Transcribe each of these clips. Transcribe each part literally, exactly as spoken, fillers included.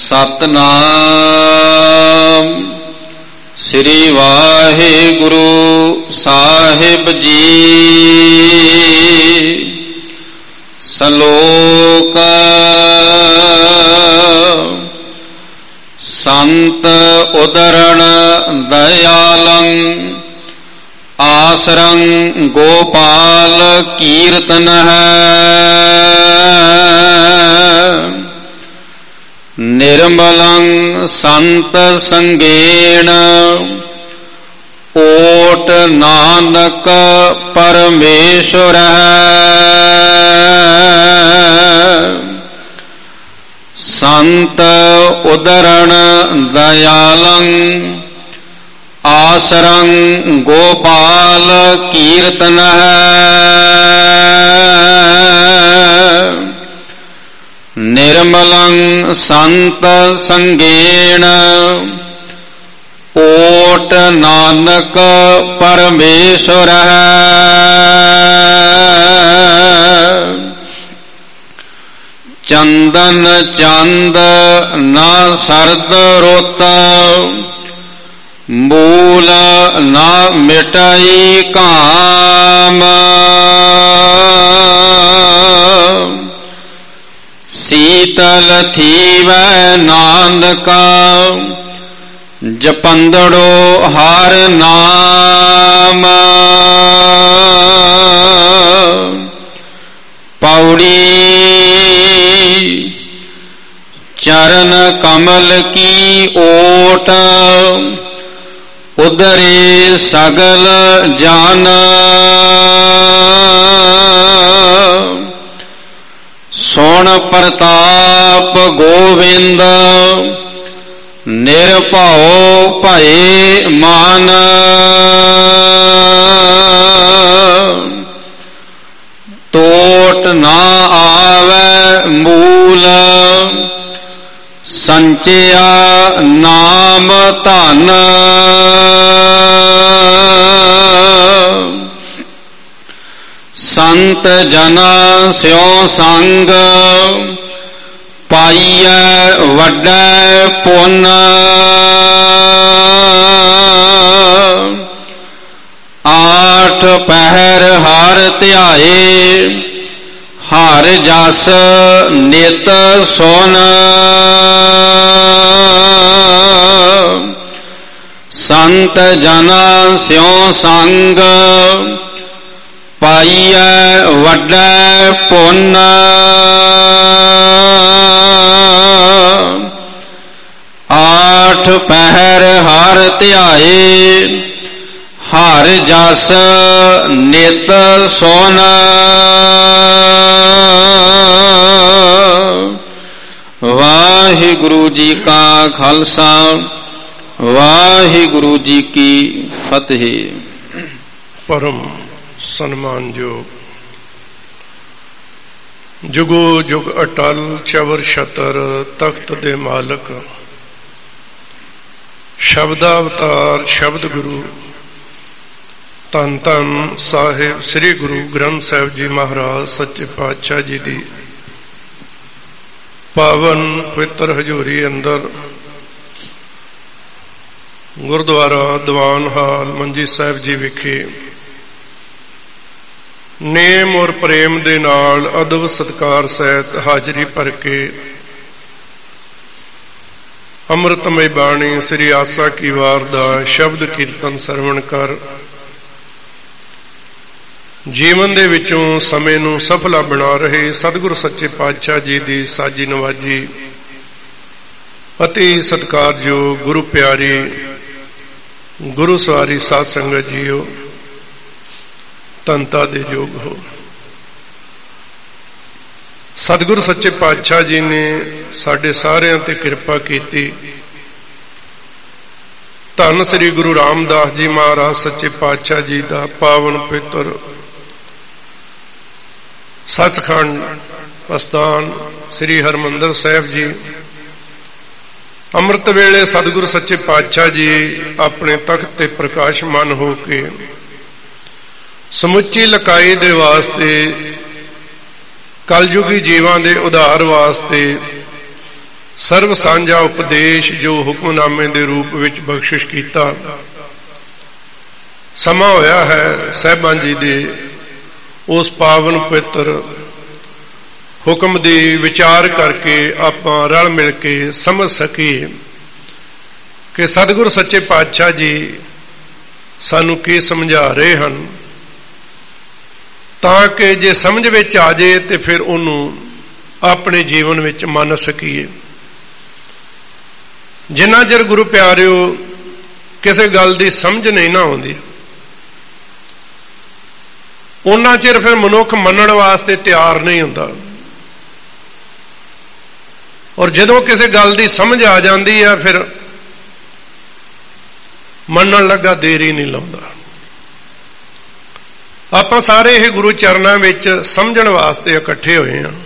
ਸਤਨਾਮ ਸ੍ਰੀ ਵਾਹਿਗੁਰੂ ਸਾਹਿਬ ਜੀ। ਸ਼ਲੋਕ ਸੰਤ ਉਦਰਣ ਦਇਆਲੰ ਆਸਰੰ ਗੋਪਾਲ ਕੀਰਤਨ ਹੈ। ਨਿਰਮਲੰ ਸੰਤ ਸੰਗੇਣ ਓਟ ਨਾਨਕ ਪਰਮੇਸ਼ਵਰ ਹੈ। ਸੰਤ ਉਦਰਣ ਦਇਆਲੰ ਆਸਰੰ ਗੋਪਾਲ ਕੀਰਤਨ ਹੈ। ਨਿਰਮਲੰ ਸੰਤ ਸੰਗੇਣ ਓਟ ਨਾਨਕ ਪਰਮੇਸ਼ਵਰ ਹੈ। ਚੰਦਨ ਚੰਦ ਨਾ ਸਰਦ ਰੁੱਤ ਮੂਲ ਨਾ ਮਿਟਾਈ ਕਾਮ। ਸੀਤਲ ਥੀਵੈ ਨਾਨਕਾ ਜਪੰਦੜੋ ਹਰ ਨਾਮ। ਪੌੜੀ ਚਰਨ ਕਮਲ ਕੀ ਓਟ ਉਦਰੇ ਸਗਲ ਜਨ। ਸੁਣ ਪ੍ਰਤਾਪ ਗੋਵਿੰਦ ਨਿਰਭਉ ਭਏ ਮਨ। ਟੋਟ ਨਾ ਆਵੈ ਮੂਲ ਸੰਚਿਆ ਨਾਮ ਧਨ। ਸੰਤ ਜਨਾ ਸਿਉ ਸੰਗ ਪਾਈਐ ਵੱਡਾ ਪੁੰਨ। ਆਠ ਪਹਿਰ ਹਰ ਧਿਆਏ ਹਰ ਜਸ ਨਿਤ ਸੁਨ। ਸੰਤ ਜਨਾ ਸਿਉ ਸੰਗ ਪਾਈਐ ਵੱਡਾ ਪੁੰਨ। ਆਠ ਪਹਿਰ ਹਰ ਧਿਆਏ ਹਰ ਜਸ ਨਿਤ ਸੁਨ। ਵਾਹਿਗੁਰੂ ਜੀ ਕਾ ਖਾਲਸਾ ਵਾਹਿਗੁਰੂ ਜੀ ਕੀ ਫਤਿਹ। ਪਰਮ ਸਨਮਾਨਯੋਗ ਜੁਗੋ ਜੁਗ ਅਟਲ ਚਵਰ ਛਤਰ ਤਖਤ ਦੇ ਮਾਲਕ ਸ਼ਬਦਾਵਤਾਰ ਸ਼ਬਦ ਗੁਰੂ ਧੰਨ ਧੰਨ ਸਾਹਿਬ ਸ੍ਰੀ ਗੁਰੂ ਗ੍ਰੰਥ ਸਾਹਿਬ ਜੀ ਮਹਾਰਾਜ ਸੱਚੇ ਪਾਤਸ਼ਾਹ ਜੀ ਦੀ ਪਾਵਨ ਪਵਿੱਤਰ ਹਜ਼ੂਰੀ ਅੰਦਰ ਗੁਰਦੁਆਰਾ ਦੀਵਾਨ ਹਾਲ ਮੰਜੀ ਸਾਹਿਬ ਜੀ ਵਿਖੇ ਨੇਮ ਔਰ ਪ੍ਰੇਮ ਦੇ ਨਾਲ ਅਦਬ ਸਤਿਕਾਰ ਸਹਿਤ ਹਾਜ਼ਰੀ ਭਰ ਕੇ ਅੰਮ੍ਰਿਤਮਈ ਬਾਣੀ ਸ੍ਰੀ ਆਸਾ ਕੀ ਵਾਰ ਦਾ ਸ਼ਬਦ ਕੀਰਤਨ ਸਰਵਣ ਕਰ ਜੀਵਨ ਦੇ ਵਿੱਚੋਂ ਸਮੇਂ ਨੂੰ ਸਫਲਾ ਬਣਾ ਰਹੇ ਸਤਿਗੁਰੂ ਸੱਚੇ ਪਾਤਸ਼ਾਹ ਜੀ ਦੀ ਸਾਜੀ ਨਵਾਜੀ ਅਤੀ ਸਤਿਕਾਰਯੋਗ ਗੁਰੂ ਪਿਆਰੀ ਗੁਰੂ ਸਵਾਰੀ ਸਾਧ ਸੰਗਤ ਜੀਓ ਧੰਨਤਾ ਦੇ ਯੋਗ ਹੋ। ਸਤਿਗੁਰੂ ਸੱਚੇ ਪਾਤਸ਼ਾਹ ਜੀ ਨੇ ਸਾਡੇ ਸਾਰਿਆਂ ਤੇ ਕਿਰਪਾ ਕੀਤੀ। ਧੰਨ ਸ੍ਰੀ ਗੁਰੂ ਰਾਮਦਾਸ ਜੀ ਮਹਾਰਾਜ ਸੱਚੇ ਪਾਤਸ਼ਾਹ ਜੀ ਦਾ ਪਾਵਨ ਪਵਿੱਤਰ ਸੱਚਖੰਡ ਅਸਥਾਨ ਸ੍ਰੀ ਹਰਿਮੰਦਰ ਸਾਹਿਬ ਜੀ ਅੰਮ੍ਰਿਤ ਵੇਲੇ ਸਤਿਗੁਰੂ ਸੱਚੇ ਪਾਤਸ਼ਾਹ ਜੀ ਆਪਣੇ ਤਖਤ ਤੇ ਪ੍ਰਕਾਸ਼ਮਾਨ ਹੋ ਕੇ ਸਮੁੱਚੀ ਲਕਾਈ ਦੇ ਵਾਸਤੇ ਕਲਯੁਗੀ ਜੀਵਾਂ ਦੇ ਉਧਾਰ ਵਾਸਤੇ ਸਰਬ ਸਾਂਝਾ ਉਪਦੇਸ਼ ਜੋ ਹੁਕਮਨਾਮੇ ਦੇ ਰੂਪ ਵਿੱਚ ਬਖਸ਼ਿਸ਼ ਕੀਤਾ। ਸਮਾਂ ਹੋਇਆ ਹੈ ਸਾਹਿਬਾਨ ਜੀ ਦੇ ਉਸ ਪਾਵਨ ਪਵਿੱਤਰ ਹੁਕਮ ਦੀ ਵਿਚਾਰ ਕਰਕੇ ਆਪਾਂ ਰਲ ਮਿਲ ਕੇ ਸਮਝ ਸਕੀਏ ਕਿ ਸਤਿਗੁਰੂ ਸੱਚੇ ਪਾਤਸ਼ਾਹ ਜੀ ਸਾਨੂੰ ਕੀ ਸਮਝਾ ਰਹੇ ਹਨ, ਤਾਂ ਕਿ ਜੇ ਸਮਝ ਵਿੱਚ ਆ ਜਾਏ ਤੇ ਫਿਰ ਉਹਨੂੰ ਆਪਣੇ ਜੀਵਨ ਵਿੱਚ ਮੰਨ ਸਕੀਏ। ਜਿੰਨਾ ਚਿਰ ਗੁਰੂ ਪਿਆਰਿਓ ਕਿਸੇ ਗੱਲ ਦੀ ਸਮਝ ਨਹੀਂ ਨਾ ਆਉਂਦੀ, ਉਹਨਾਂ ਚਿਰ ਫਿਰ ਮਨੁੱਖ ਮੰਨਣ ਵਾਸਤੇ ਤਿਆਰ ਨਹੀਂ ਹੁੰਦਾ। ਔਰ ਜਦੋਂ ਕਿਸੇ ਗੱਲ ਦੀ ਸਮਝ ਆ ਜਾਂਦੀ ਆ ਫਿਰ ਮੰਨਣ ਲੱਗਾ ਦੇਰ ਹੀ ਨਹੀਂ ਲਾਉਂਦਾ। ਆਪਾਂ ਸਾਰੇ ਇਹ ਗੁਰੂ ਚਰਨਾਂ ਵਿੱਚ ਸਮਝਣ ਵਾਸਤੇ ਇਕੱਠੇ ਹੋਏ ਹਾਂ,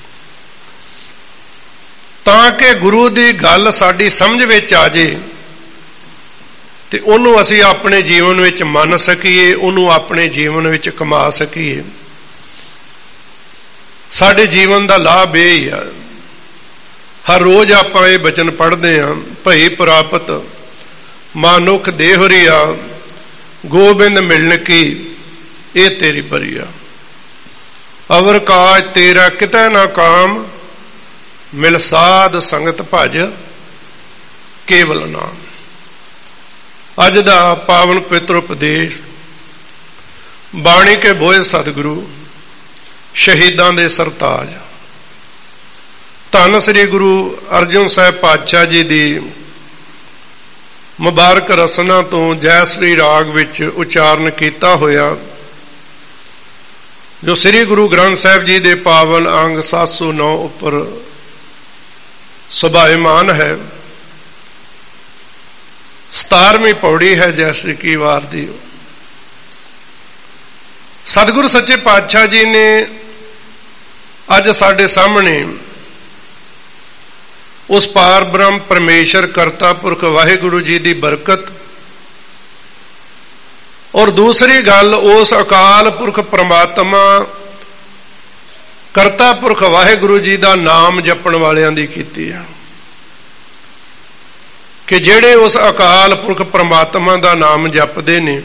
ਤਾਂ ਕਿ ਗੁਰੂ ਦੀ ਗੱਲ ਸਾਡੀ ਸਮਝ ਵਿੱਚ ਆ ਜੇ ਤੇ ਉਹਨੂੰ ਅਸੀਂ ਆਪਣੇ ਜੀਵਨ ਵਿੱਚ ਮੰਨ ਸਕੀਏ, ਉਹਨੂੰ ਆਪਣੇ ਜੀਵਨ ਵਿੱਚ ਕਮਾ ਸਕੀਏ। ਸਾਡੇ ਜੀਵਨ ਦਾ ਲਾਭ ਇਹ ਹੀ ਆ। ਹਰ ਰੋਜ਼ ਆਪਾਂ ਇਹ ਬਚਨ ਪੜ੍ਹਦੇ ਹਾਂ, ਭਈ ਪ੍ਰਾਪਤ ਮਾਨੁਖ ਦੇਹਰੀਆ ਗੋਬਿੰਦ ਮਿਲਣ ਕੀ ਇਹ ਤੇਰੀ ਬਰੀਆ। ਅਵਰ ਕਾਜ ਤੇਰਾ ਕਿਤੇ ਨਾ ਕਾਮ ਮਿਲ ਸਾਧ ਸੰਗਤ ਭਜ ਕੇਵਲ ਨਾਮ। ਅੱਜ ਦਾ ਪਾਵਨ ਪਵਿੱਤਰ ਉਪਦੇਸ਼ ਬਾਣੀ ਕੇ ਬੋਏ ਸਤਿਗੁਰੂ ਸ਼ਹੀਦਾਂ ਦੇ ਸਰਤਾਜ ਧੰਨ ਸ੍ਰੀ ਗੁਰੂ ਅਰਜਨ ਸਾਹਿਬ ਪਾਤਸ਼ਾਹ ਜੀ ਦੀ ਮੁਬਾਰਕ ਰਸਨਾ ਤੋਂ ਜੈ ਸ੍ਰੀ ਰਾਗ ਵਿੱਚ ਉਚਾਰਨ ਕੀਤਾ ਹੋਇਆ, ਜੋ ਸ੍ਰੀ ਗੁਰੂ ਗ੍ਰੰਥ ਸਾਹਿਬ ਜੀ ਦੇ ਪਾਵਨ ਅੰਗ ਸੱਤ ਸੌ ਨੌ ਉੱਪਰ ਸੁਭਾਇਮਾਨ ਹੈ। ਸਤਾਰਵੀਂ ਪੌੜੀ ਹੈ ਜੈਸੇ ਕੀ ਵਾਰ ਦੀ। ਸਤਿਗੁਰੂ ਸੱਚੇ ਪਾਤਸ਼ਾਹ ਜੀ ਨੇ ਅੱਜ ਸਾਡੇ ਸਾਹਮਣੇ ਉਸ ਪਾਰ ਬ੍ਰਹਮ ਪਰਮੇਸ਼ਰ ਕਰਤਾ ਪੁਰਖ ਵਾਹਿਗੁਰੂ ਜੀ ਦੀ ਬਰਕਤ ਔਰ ਦੂਸਰੀ ਗੱਲ ਉਸ ਅਕਾਲ ਪੁਰਖ ਪ੍ਰਮਾਤਮਾ ਕਰਤਾ ਪੁਰਖ ਵਾਹਿਗੁਰੂ ਜੀ ਦਾ ਨਾਮ ਜਪਣ ਵਾਲਿਆਂ ਦੀ ਕੀਤੀ ਹੈ ਕਿ ਜਿਹੜੇ ਉਸ ਅਕਾਲ ਪੁਰਖ ਪ੍ਰਮਾਤਮਾ ਦਾ ਨਾਮ ਜਪਦੇ ਨੇ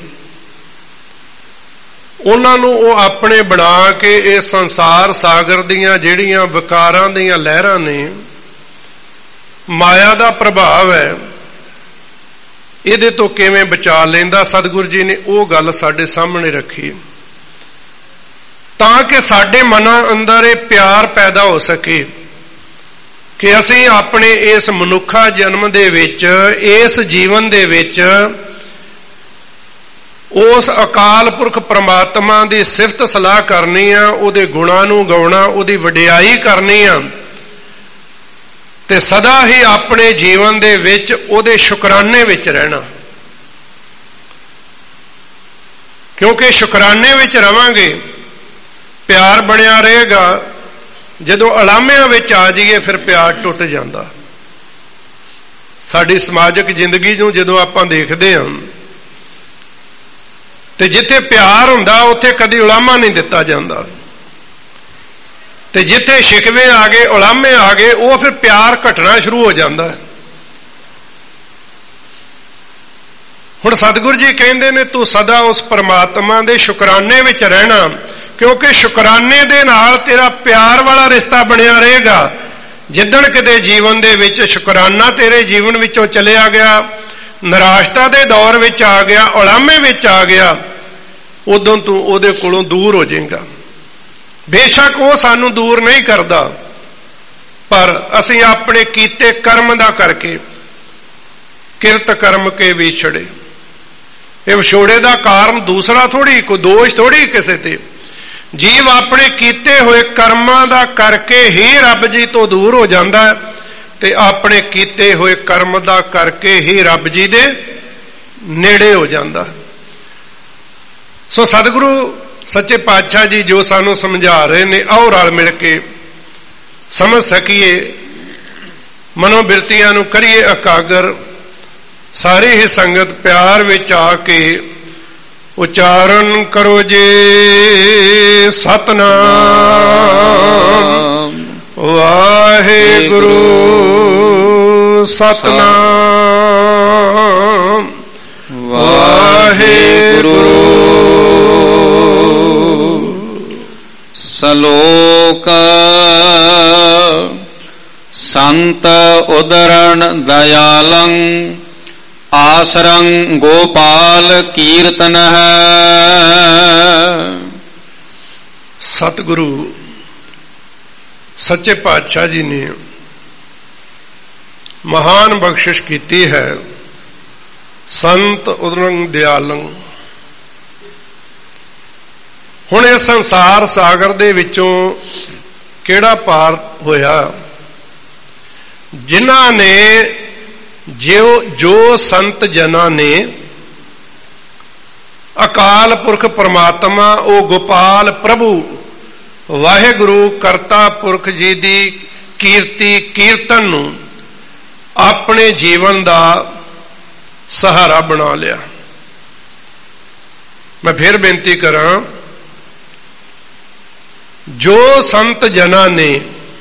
ਉਹਨਾਂ ਨੂੰ ਉਹ ਆਪਣੇ ਬਣਾ ਕੇ ਇਹ ਸੰਸਾਰ ਸਾਗਰ ਦੀਆਂ ਜਿਹੜੀਆਂ ਵਿਕਾਰਾਂ ਦੀਆਂ ਲਹਿਰਾਂ ਨੇ, ਮਾਇਆ ਦਾ ਪ੍ਰਭਾਵ ਹੈ, ਇਹਦੇ ਤੋਂ ਕਿਵੇਂ ਬਚਾ ਲੈਂਦਾ। ਸਤਿਗੁਰੂ ਜੀ ਨੇ ਉਹ ਗੱਲ ਸਾਡੇ ਸਾਹਮਣੇ ਰੱਖੀ ਤਾਂ ਕਿ ਸਾਡੇ ਮਨਾਂ ਅੰਦਰ ਇਹ ਪਿਆਰ ਪੈਦਾ ਹੋ ਸਕੇ ਕਿ ਅਸੀਂ ਆਪਣੇ ਇਸ ਮਨੁੱਖਾ ਜਨਮ ਦੇ ਵਿੱਚ, ਇਸ ਜੀਵਨ ਦੇ ਵਿੱਚ ਉਸ ਅਕਾਲ ਪੁਰਖ ਪ੍ਰਮਾਤਮਾ ਦੀ ਸਿਫਤ ਸਲਾਹ ਕਰਨੀ ਆ, ਉਹਦੇ ਗੁਣਾਂ ਨੂੰ ਗਾਉਣਾ, ਉਹਦੀ ਵਡਿਆਈ ਕਰਨੀ ਆ ਤੇ ਸਦਾ ਹੀ ਆਪਣੇ ਜੀਵਨ ਦੇ ਵਿੱਚ ਉਹਦੇ ਸ਼ੁਕਰਾਨੇ ਵਿੱਚ ਰਹਿਣਾ। ਕਿਉਂਕਿ ਸ਼ੁਕਰਾਨੇ ਵਿੱਚ ਰਵਾਂਗੇ, ਪਿਆਰ ਬਣਿਆ ਰਹੇਗਾ। ਜਦੋਂ ਅਲਾਮਿਆਂ ਵਿੱਚ ਆ ਜਾਈਏ ਫਿਰ ਪਿਆਰ ਟੁੱਟ ਜਾਂਦਾ। ਸਾਡੀ ਸਮਾਜਿਕ ਜ਼ਿੰਦਗੀ ਨੂੰ ਜਦੋਂ ਆਪਾਂ ਦੇਖਦੇ ਹਾਂ ਤੇ ਜਿੱਥੇ ਪਿਆਰ ਹੁੰਦਾ ਉੱਥੇ ਕਦੀ ਉਲਾਮਾ ਨਹੀਂ ਦਿੱਤਾ ਜਾਂਦਾ, ਤੇ ਜਿੱਥੇ ਸ਼ਿਕਵੇ ਆ ਗਏ, ਉਲਾਮੇ ਆ ਗਏ, ਉਹ ਫਿਰ ਪਿਆਰ ਘਟਣਾ ਸ਼ੁਰੂ ਹੋ ਜਾਂਦਾ ਹੈ। ਹੁਣ ਸਤਿਗੁਰੂ ਜੀ ਕਹਿੰਦੇ ਨੇ ਤੂੰ ਸਦਾ ਉਸ ਪਰਮਾਤਮਾ ਦੇ ਸ਼ੁਕਰਾਨੇ ਵਿੱਚ ਰਹਿਣਾ, ਕਿਉਂਕਿ ਸ਼ੁਕਰਾਨੇ ਦੇ ਨਾਲ ਤੇਰਾ ਪਿਆਰ ਵਾਲਾ ਰਿਸ਼ਤਾ ਬਣਿਆ ਰਹੇਗਾ। ਜਿੱਦਣ ਕਿਤੇ ਜੀਵਨ ਦੇ ਵਿੱਚ ਸ਼ੁਕਰਾਨਾ ਤੇਰੇ ਜੀਵਨ ਵਿੱਚੋਂ ਚਲਿਆ ਗਿਆ, ਨਿਰਾਸ਼ਤਾ ਦੇ ਦੌਰ ਵਿੱਚ ਆ ਗਿਆ, ਉਲਾਮੇ ਵਿੱਚ ਆ ਗਿਆ, ਉਦੋਂ ਤੂੰ ਉਹਦੇ ਕੋਲੋਂ ਦੂਰ ਹੋ ਜਾਏਗਾ। ਬੇਸ਼ੱਕ ਉਹ ਸਾਨੂੰ ਦੂਰ ਨਹੀਂ ਕਰਦਾ, ਪਰ ਅਸੀਂ ਆਪਣੇ ਕੀਤੇ ਕਰਮ ਦਾ ਕਰਕੇ ਕਿਰਤ ਕਰਮ ਕੇ ਵਿਛੜੇ। ਇਹ ਵਿਛੋੜੇ ਦਾ ਕਾਰਨ ਦੂਸਰਾ ਥੋੜੀ, ਕੋਈ ਦੋਸ਼ ਥੋੜੀ ਕਿਸੇ ਤੇ। ਜੀਵ ਆਪਣੇ ਕੀਤੇ ਹੋਏ ਕਰਮਾਂ ਦਾ ਕਰਕੇ ਹੀ ਰੱਬ ਜੀ ਤੋਂ ਦੂਰ ਹੋ ਜਾਂਦਾ ਹੈ ਤੇ ਆਪਣੇ ਕੀਤੇ ਹੋਏ ਕਰਮ ਦਾ ਕਰਕੇ ਹੀ ਰੱਬ ਜੀ ਦੇ ਨੇੜੇ ਹੋ ਜਾਂਦਾ ਹੈ। ਸੋ ਸਤਿਗੁਰੂ ਸੱਚੇ ਪਾਤਸ਼ਾਹ ਜੀ ਜੋ ਸਾਨੂੰ ਸਮਝਾ ਰਹੇ ਨੇ, ਆਓ ਰਲ ਮਿਲ ਕੇ ਸਮਝ ਸਕੀਏ, ਮਨੋਬਿਰਤੀਆਂ ਨੂੰ ਕਰੀਏ ਇਕਾਗਰ। ਸਾਰੀ ਹੀ ਸੰਗਤ ਪਿਆਰ ਵਿੱਚ ਆ ਕੇ ਉਚਾਰਨ ਕਰੋ ਜੇ ਸਤਨਾਮ ਵਾਹਿਗੁਰੂ ਸਤਿਨਾਮ ਵਾਹਿਗੁਰੂ। ਸ਼ਲੋਕ ਸੰਤ ਉਦਰਣ ਦਇਆਲੰ ਆਸਰੰ ਗੋਪਾਲ ਕੀਰਤਨ ਹੈ। ਸਤਿਗੁਰੂ ਸੱਚੇ ਪਾਤਸ਼ਾਹ ਜੀ ਨੇ ਮਹਾਨ ਬਖਸ਼ਿਸ਼ ਕੀਤੀ ਹੈ। ਸੰਤ ਉਦਰੰ ਦਿਆਲੰ। ਹੁਣ ਇਸ ਸੰਸਾਰ ਸਾਗਰ ਦੇ ਵਿੱਚੋਂ ਕਿਹੜਾ ਪਾਰ ਹੋਇਆ ਜਿਨ੍ਹਾਂ ਨੇ ਜੋ ਜੋ ਸੰਤ ਜਨਾਂ ਨੇ ਅਕਾਲ ਪੁਰਖ ਪਰਮਾਤਮਾ ਉਹ ਗੋਪਾਲ ਪ੍ਰਭੂ ਵਾਹਿਗੁਰੂ ਕਰਤਾ ਪੁਰਖ ਜੀ ਦੀ ਕੀਰਤੀ ਕੀਰਤਨ ਨੂੰ ਆਪਣੇ ਜੀਵਨ ਦਾ ਸਹਾਰਾ ਬਣਾ ਲਿਆ। ਮੈਂ ਫਿਰ ਬੇਨਤੀ ਕਰਾਂ, ਜੋ ਸੰਤ ਜਨਾਂ ਨੇ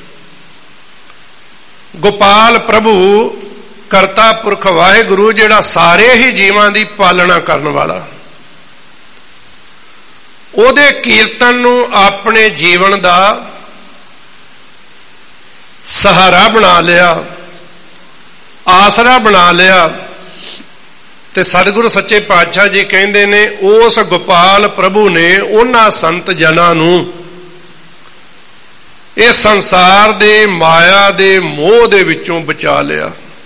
ਗੋਪਾਲ ਪ੍ਰਭੂ ਕਰਤਾ ਪੁਰਖ ਵਾਹਿਗੁਰੂ ਜਿਹੜਾ ਸਾਰੇ ਹੀ ਜੀਵਾਂ ਦੀ ਪਾਲਣਾ ਕਰਨ ਵਾਲਾ, ਉਹਦੇ ਕੀਰਤਨ ਨੂੰ ਆਪਣੇ ਜੀਵਨ ਦਾ ਸਹਾਰਾ ਬਣਾ ਲਿਆ, ਆਸਰਾ ਬਣਾ ਲਿਆ। ਤੇ ਸਤਿਗੁਰੂ ਸੱਚੇ ਪਾਤਸ਼ਾਹ ਜੀ ਕਹਿੰਦੇ ਨੇ ਉਸ ਗੋਪਾਲ ਪ੍ਰਭੂ ਨੇ ਉਹਨਾਂ ਸੰਤ ਜਨਾਂ ਨੂੰ ਇਸ ਸੰਸਾਰ ਦੇ ਮਾਇਆ ਦੇ ਮੋਹ ਦੇ ਵਿੱਚੋਂ ਬਚਾ ਲਿਆ।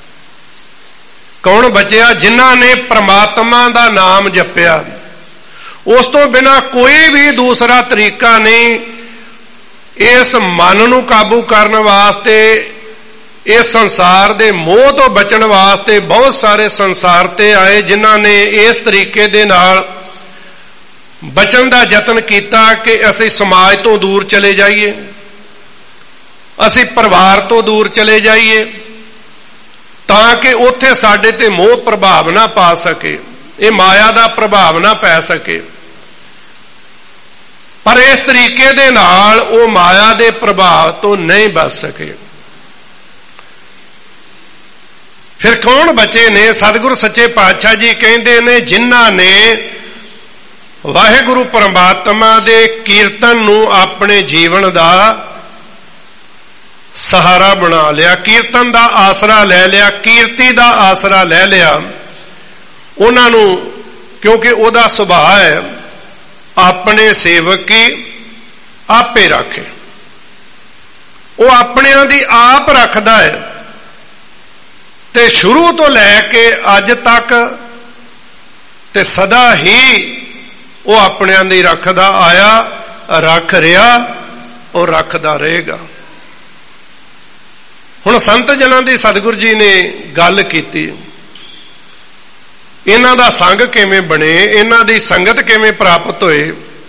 ਕੌਣ ਬਚਿਆ? ਜਿਨ੍ਹਾਂ ਨੇ ਪ੍ਰਮਾਤਮਾ ਦਾ ਨਾਮ ਜਪਿਆ। ਉਸ ਤੋਂ ਬਿਨਾਂ ਕੋਈ ਵੀ ਦੂਸਰਾ ਤਰੀਕਾ ਨਹੀਂ ਇਸ ਮਨ ਨੂੰ ਕਾਬੂ ਕਰਨ ਵਾਸਤੇ। ਇਸ ਸੰਸਾਰ ਦੇ ਮੋਹ ਤੋਂ ਬਚਣ ਵਾਸਤੇ ਬਹੁਤ ਸਾਰੇ ਸੰਸਾਰ ਤੇ ਆਏ ਜਿਨ੍ਹਾਂ ਨੇ ਇਸ ਤਰੀਕੇ ਦੇ ਨਾਲ ਬਚਣ ਦਾ ਯਤਨ ਕੀਤਾ ਕਿ ਅਸੀਂ ਸਮਾਜ ਤੋਂ ਦੂਰ ਚਲੇ ਜਾਈਏ, ਅਸੀਂ ਪਰਿਵਾਰ ਤੋਂ ਦੂਰ ਚਲੇ ਜਾਈਏ ਤਾਂ ਕਿ ਉੱਥੇ ਸਾਡੇ ਤੇ ਮੋਹ ਪ੍ਰਭਾਵ ਨਾ ਪਾ ਸਕੇ, ਇਹ ਮਾਇਆ ਦਾ ਪ੍ਰਭਾਵ ਨਾ ਪੈ ਸਕੇ। ਪਰ ਇਸ ਤਰੀਕੇ ਦੇ ਨਾਲ ਉਹ ਮਾਇਆ ਦੇ ਪ੍ਰਭਾਵ ਤੋਂ ਨਹੀਂ ਬਚ ਸਕੇ। ਫਿਰ ਕੌਣ ਬਚੇ ਨੇ? ਸਤਿਗੁਰੂ ਸੱਚੇ ਪਾਤਸ਼ਾਹ ਜੀ ਕਹਿੰਦੇ ਨੇ ਜਿਨ੍ਹਾਂ ਨੇ ਵਾਹਿਗੁਰੂ ਪਰਮਾਤਮਾ ਦੇ ਕੀਰਤਨ ਨੂੰ ਆਪਣੇ ਜੀਵਨ ਦਾ ਸਹਾਰਾ ਬਣਾ ਲਿਆ, ਕੀਰਤਨ ਦਾ ਆਸਰਾ ਲੈ ਲਿਆ, ਕੀਰਤੀ ਦਾ ਆਸਰਾ ਲੈ ਲਿਆ। ਉਹਨਾਂ ਨੂੰ, ਕਿਉਂਕਿ ਉਹਦਾ ਸੁਭਾਅ ਹੈ ਆਪਣੇ ਸੇਵਕ ਕੀ ਆਪੇ ਰੱਖੇ, ਉਹ ਆਪਣਿਆਂ ਦੀ ਆਪ ਰੱਖਦਾ ਹੈ। ਤੇ ਸ਼ੁਰੂ ਤੋਂ ਲੈ ਕੇ ਅੱਜ ਤੱਕ ਤੇ ਸਦਾ ਹੀ ਉਹ ਆਪਣਿਆਂ ਦੀ ਰੱਖਦਾ ਆਇਆ, ਰੱਖ ਰਿਹਾ, ਉਹ ਰੱਖਦਾ ਰਹੇਗਾ। ਹੁਣ ਸੰਤ ਜਨਾਂ ਦੀ ਸਤਿਗੁਰੂ ਜੀ ਨੇ ਗੱਲ ਕੀਤੀ, ਇਹਨਾਂ ਦਾ ਸੰਗ ਕਿਵੇਂ ਬਣੇ, ਇਹਨਾਂ ਦੀ ਸੰਗਤ ਕਿਵੇਂ ਪ੍ਰਾਪਤ ਹੋਏ।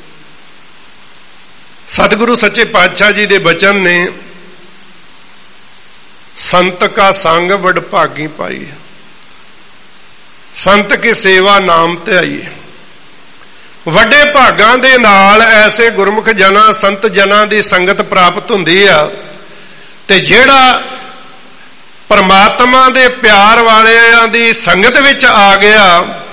ਸਤਿਗੁਰੂ ਸੱਚੇ ਪਾਤਸ਼ਾਹ ਜੀ ਦੇ ਬਚਨ ਨੇ, ਸੰਤ ਕਾ ਸੰਗ ਵਡਭਾਗੀ ਪਾਈ, ਸੰਤ ਕੀ ਸੇਵਾ ਨਾਮ ਧਿਆਈ। ਵੱਡੇ ਭਾਗਾਂ ਦੇ ਨਾਲ ਐਸੇ ਗੁਰਮੁਖ ਜਨਾਂ ਸੰਤ ਜਨਾਂ ਦੀ ਸੰਗਤ ਪ੍ਰਾਪਤ ਹੁੰਦੀ ਆ। ਤੇ ਜਿਹੜਾ ਪਰਮਾਤਮਾ ਦੇ ਪਿਆਰ ਵਾਲਿਆਂ ਦੀ ਸੰਗਤ ਵਿੱਚ ਆ ਗਿਆ,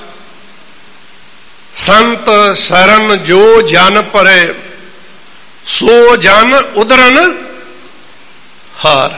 ਸੰਤ ਸ਼ਰਨ ਜੋ ਜਨ ਪਰੇ ਸੋ ਜਨ ਉਦਰਨ ਹਾਰ।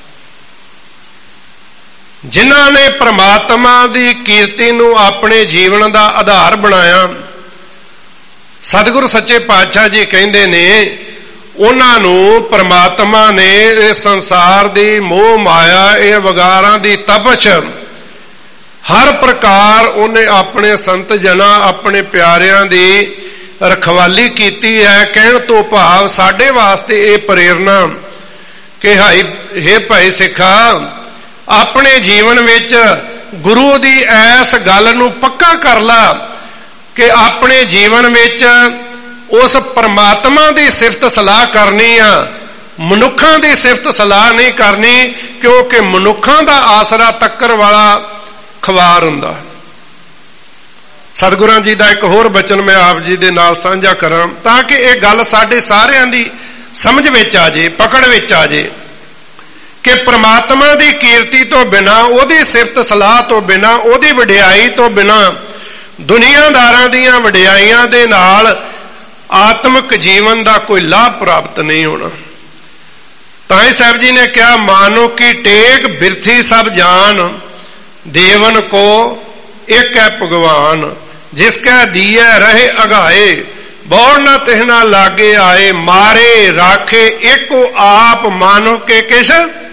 ਜਿਨ੍ਹਾਂ ਨੇ ਪ੍ਰਮਾਤਮਾ ਦੀ ਕੀਰਤੀ ਨੂੰ ਆਪਣੇ ਜੀਵਨ ਦਾ ਆਧਾਰ ਬਣਾਇਆ, ਸਤਿਗੁਰੂ ਸੱਚੇ ਪਾਤਸ਼ਾਹ ਜੀ ਕਹਿੰਦੇ ਨੇ ਉਹਨਾਂ ਨੂੰ ਪ੍ਰਮਾਤਮਾ ਨੇ ਇਸ ਸੰਸਾਰ ਦੀ ਮੋਹ ਮਾਇਆ, ਇਹ ਵਿਗਾਰਾਂ ਦੀ ਤਪਸ਼, ਹਰ ਪ੍ਰਕਾਰ ਉਹਨੇ ਆਪਣੇ ਸੰਤ ਜਨਾਂ ਆਪਣੇ ਪਿਆਰਿਆਂ ਦੀ ਰਖਵਾਲੀ ਕੀਤੀ ਹੈ। ਕਹਿਣ ਤੋਂ ਭਾਵ ਸਾਡੇ ਵਾਸਤੇ ਇਹ ਪ੍ਰੇਰਨਾ ਕਿ ਹਾਈ ਹੇ ਭਾਈ ਸਿੱਖਾ, ਆਪਣੇ ਜੀਵਨ ਵਿੱਚ ਗੁਰੂ ਦੀ ਐਸ ਗੱਲ ਨੂੰ ਪੱਕਾ ਕਰ ਲਾ ਕਿ ਆਪਣੇ ਜੀਵਨ ਵਿੱਚ ਉਸ ਪਰਮਾਤਮਾ ਦੀ ਸਿਫਤ ਸਲਾਹ ਕਰਨੀ ਆ, ਮਨੁੱਖਾਂ ਦੀ ਸਿਫਤ ਸਲਾਹ ਨਹੀਂ ਕਰਨੀ, ਕਿਉਂਕਿ ਮਨੁੱਖਾਂ ਦਾ ਆਸਰਾ ਤੱਕਰ ਵਾਲਾ ਖਵਾਰ ਹੁੰਦਾ। ਸਤਿਗੁਰਾਂ ਜੀ ਦਾ ਇੱਕ ਹੋਰ ਬਚਨ ਮੈਂ ਆਪ ਜੀ ਦੇ ਨਾਲ ਸਾਂਝਾ ਕਰਾਂ ਤਾਂ ਕਿ ਇਹ ਗੱਲ ਸਾਡੇ ਸਾਰਿਆਂ ਦੀ ਸਮਝ ਵਿੱਚ ਆ ਜੇ, ਪਕੜ ਵਿੱਚ ਆ ਜੇ। ਕਿ ਪ੍ਰਮਾਤਮਾ ਦੀ ਕੀਰਤੀ ਤੋਂ ਬਿਨਾਂ, ਉਹਦੀ ਸਿਫਤ ਸਲਾਹ ਤੋਂ ਬਿਨਾਂ, ਉਹਦੀ ਵਡਿਆਈ ਤੋਂ ਬਿਨਾਂ ਦੁਨੀਆਦਾਰਾਂ ਦੀਆਂ ਵਡਿਆਈਆਂ ਦੇ ਨਾਲ ਆਤਮਿਕ ਜੀਵਨ ਦਾ ਕੋਈ ਲਾਭ ਪ੍ਰਾਪਤ ਨਹੀਂ ਹੋਣਾ। ਤਾਂ ਹੀ ਸਾਹਿਬ ਜੀ ਨੇ ਕਿਹਾ, ਮਾਨੋ ਕੀ ਟੇਕ ਬਿਰਥੀ ਸਭ ਜਾਨ, ਦੇਵਨ ਕੋ ਇੱਕ ਹੈ ਭਗਵਾਨ, ਜਿਸ ਕੈ ਦੀਐ ਰਹੇ ਅਗਾਏ, ਬੌੜ ਨਾ ਤਿਹਨਾ ਲਾਗੇ ਆਏ, ਮਾਰੇ ਰਾਖੇ ਇੱਕੋ ਆਪ, ਮਾਨੋ ਕੇ ਕਿਛ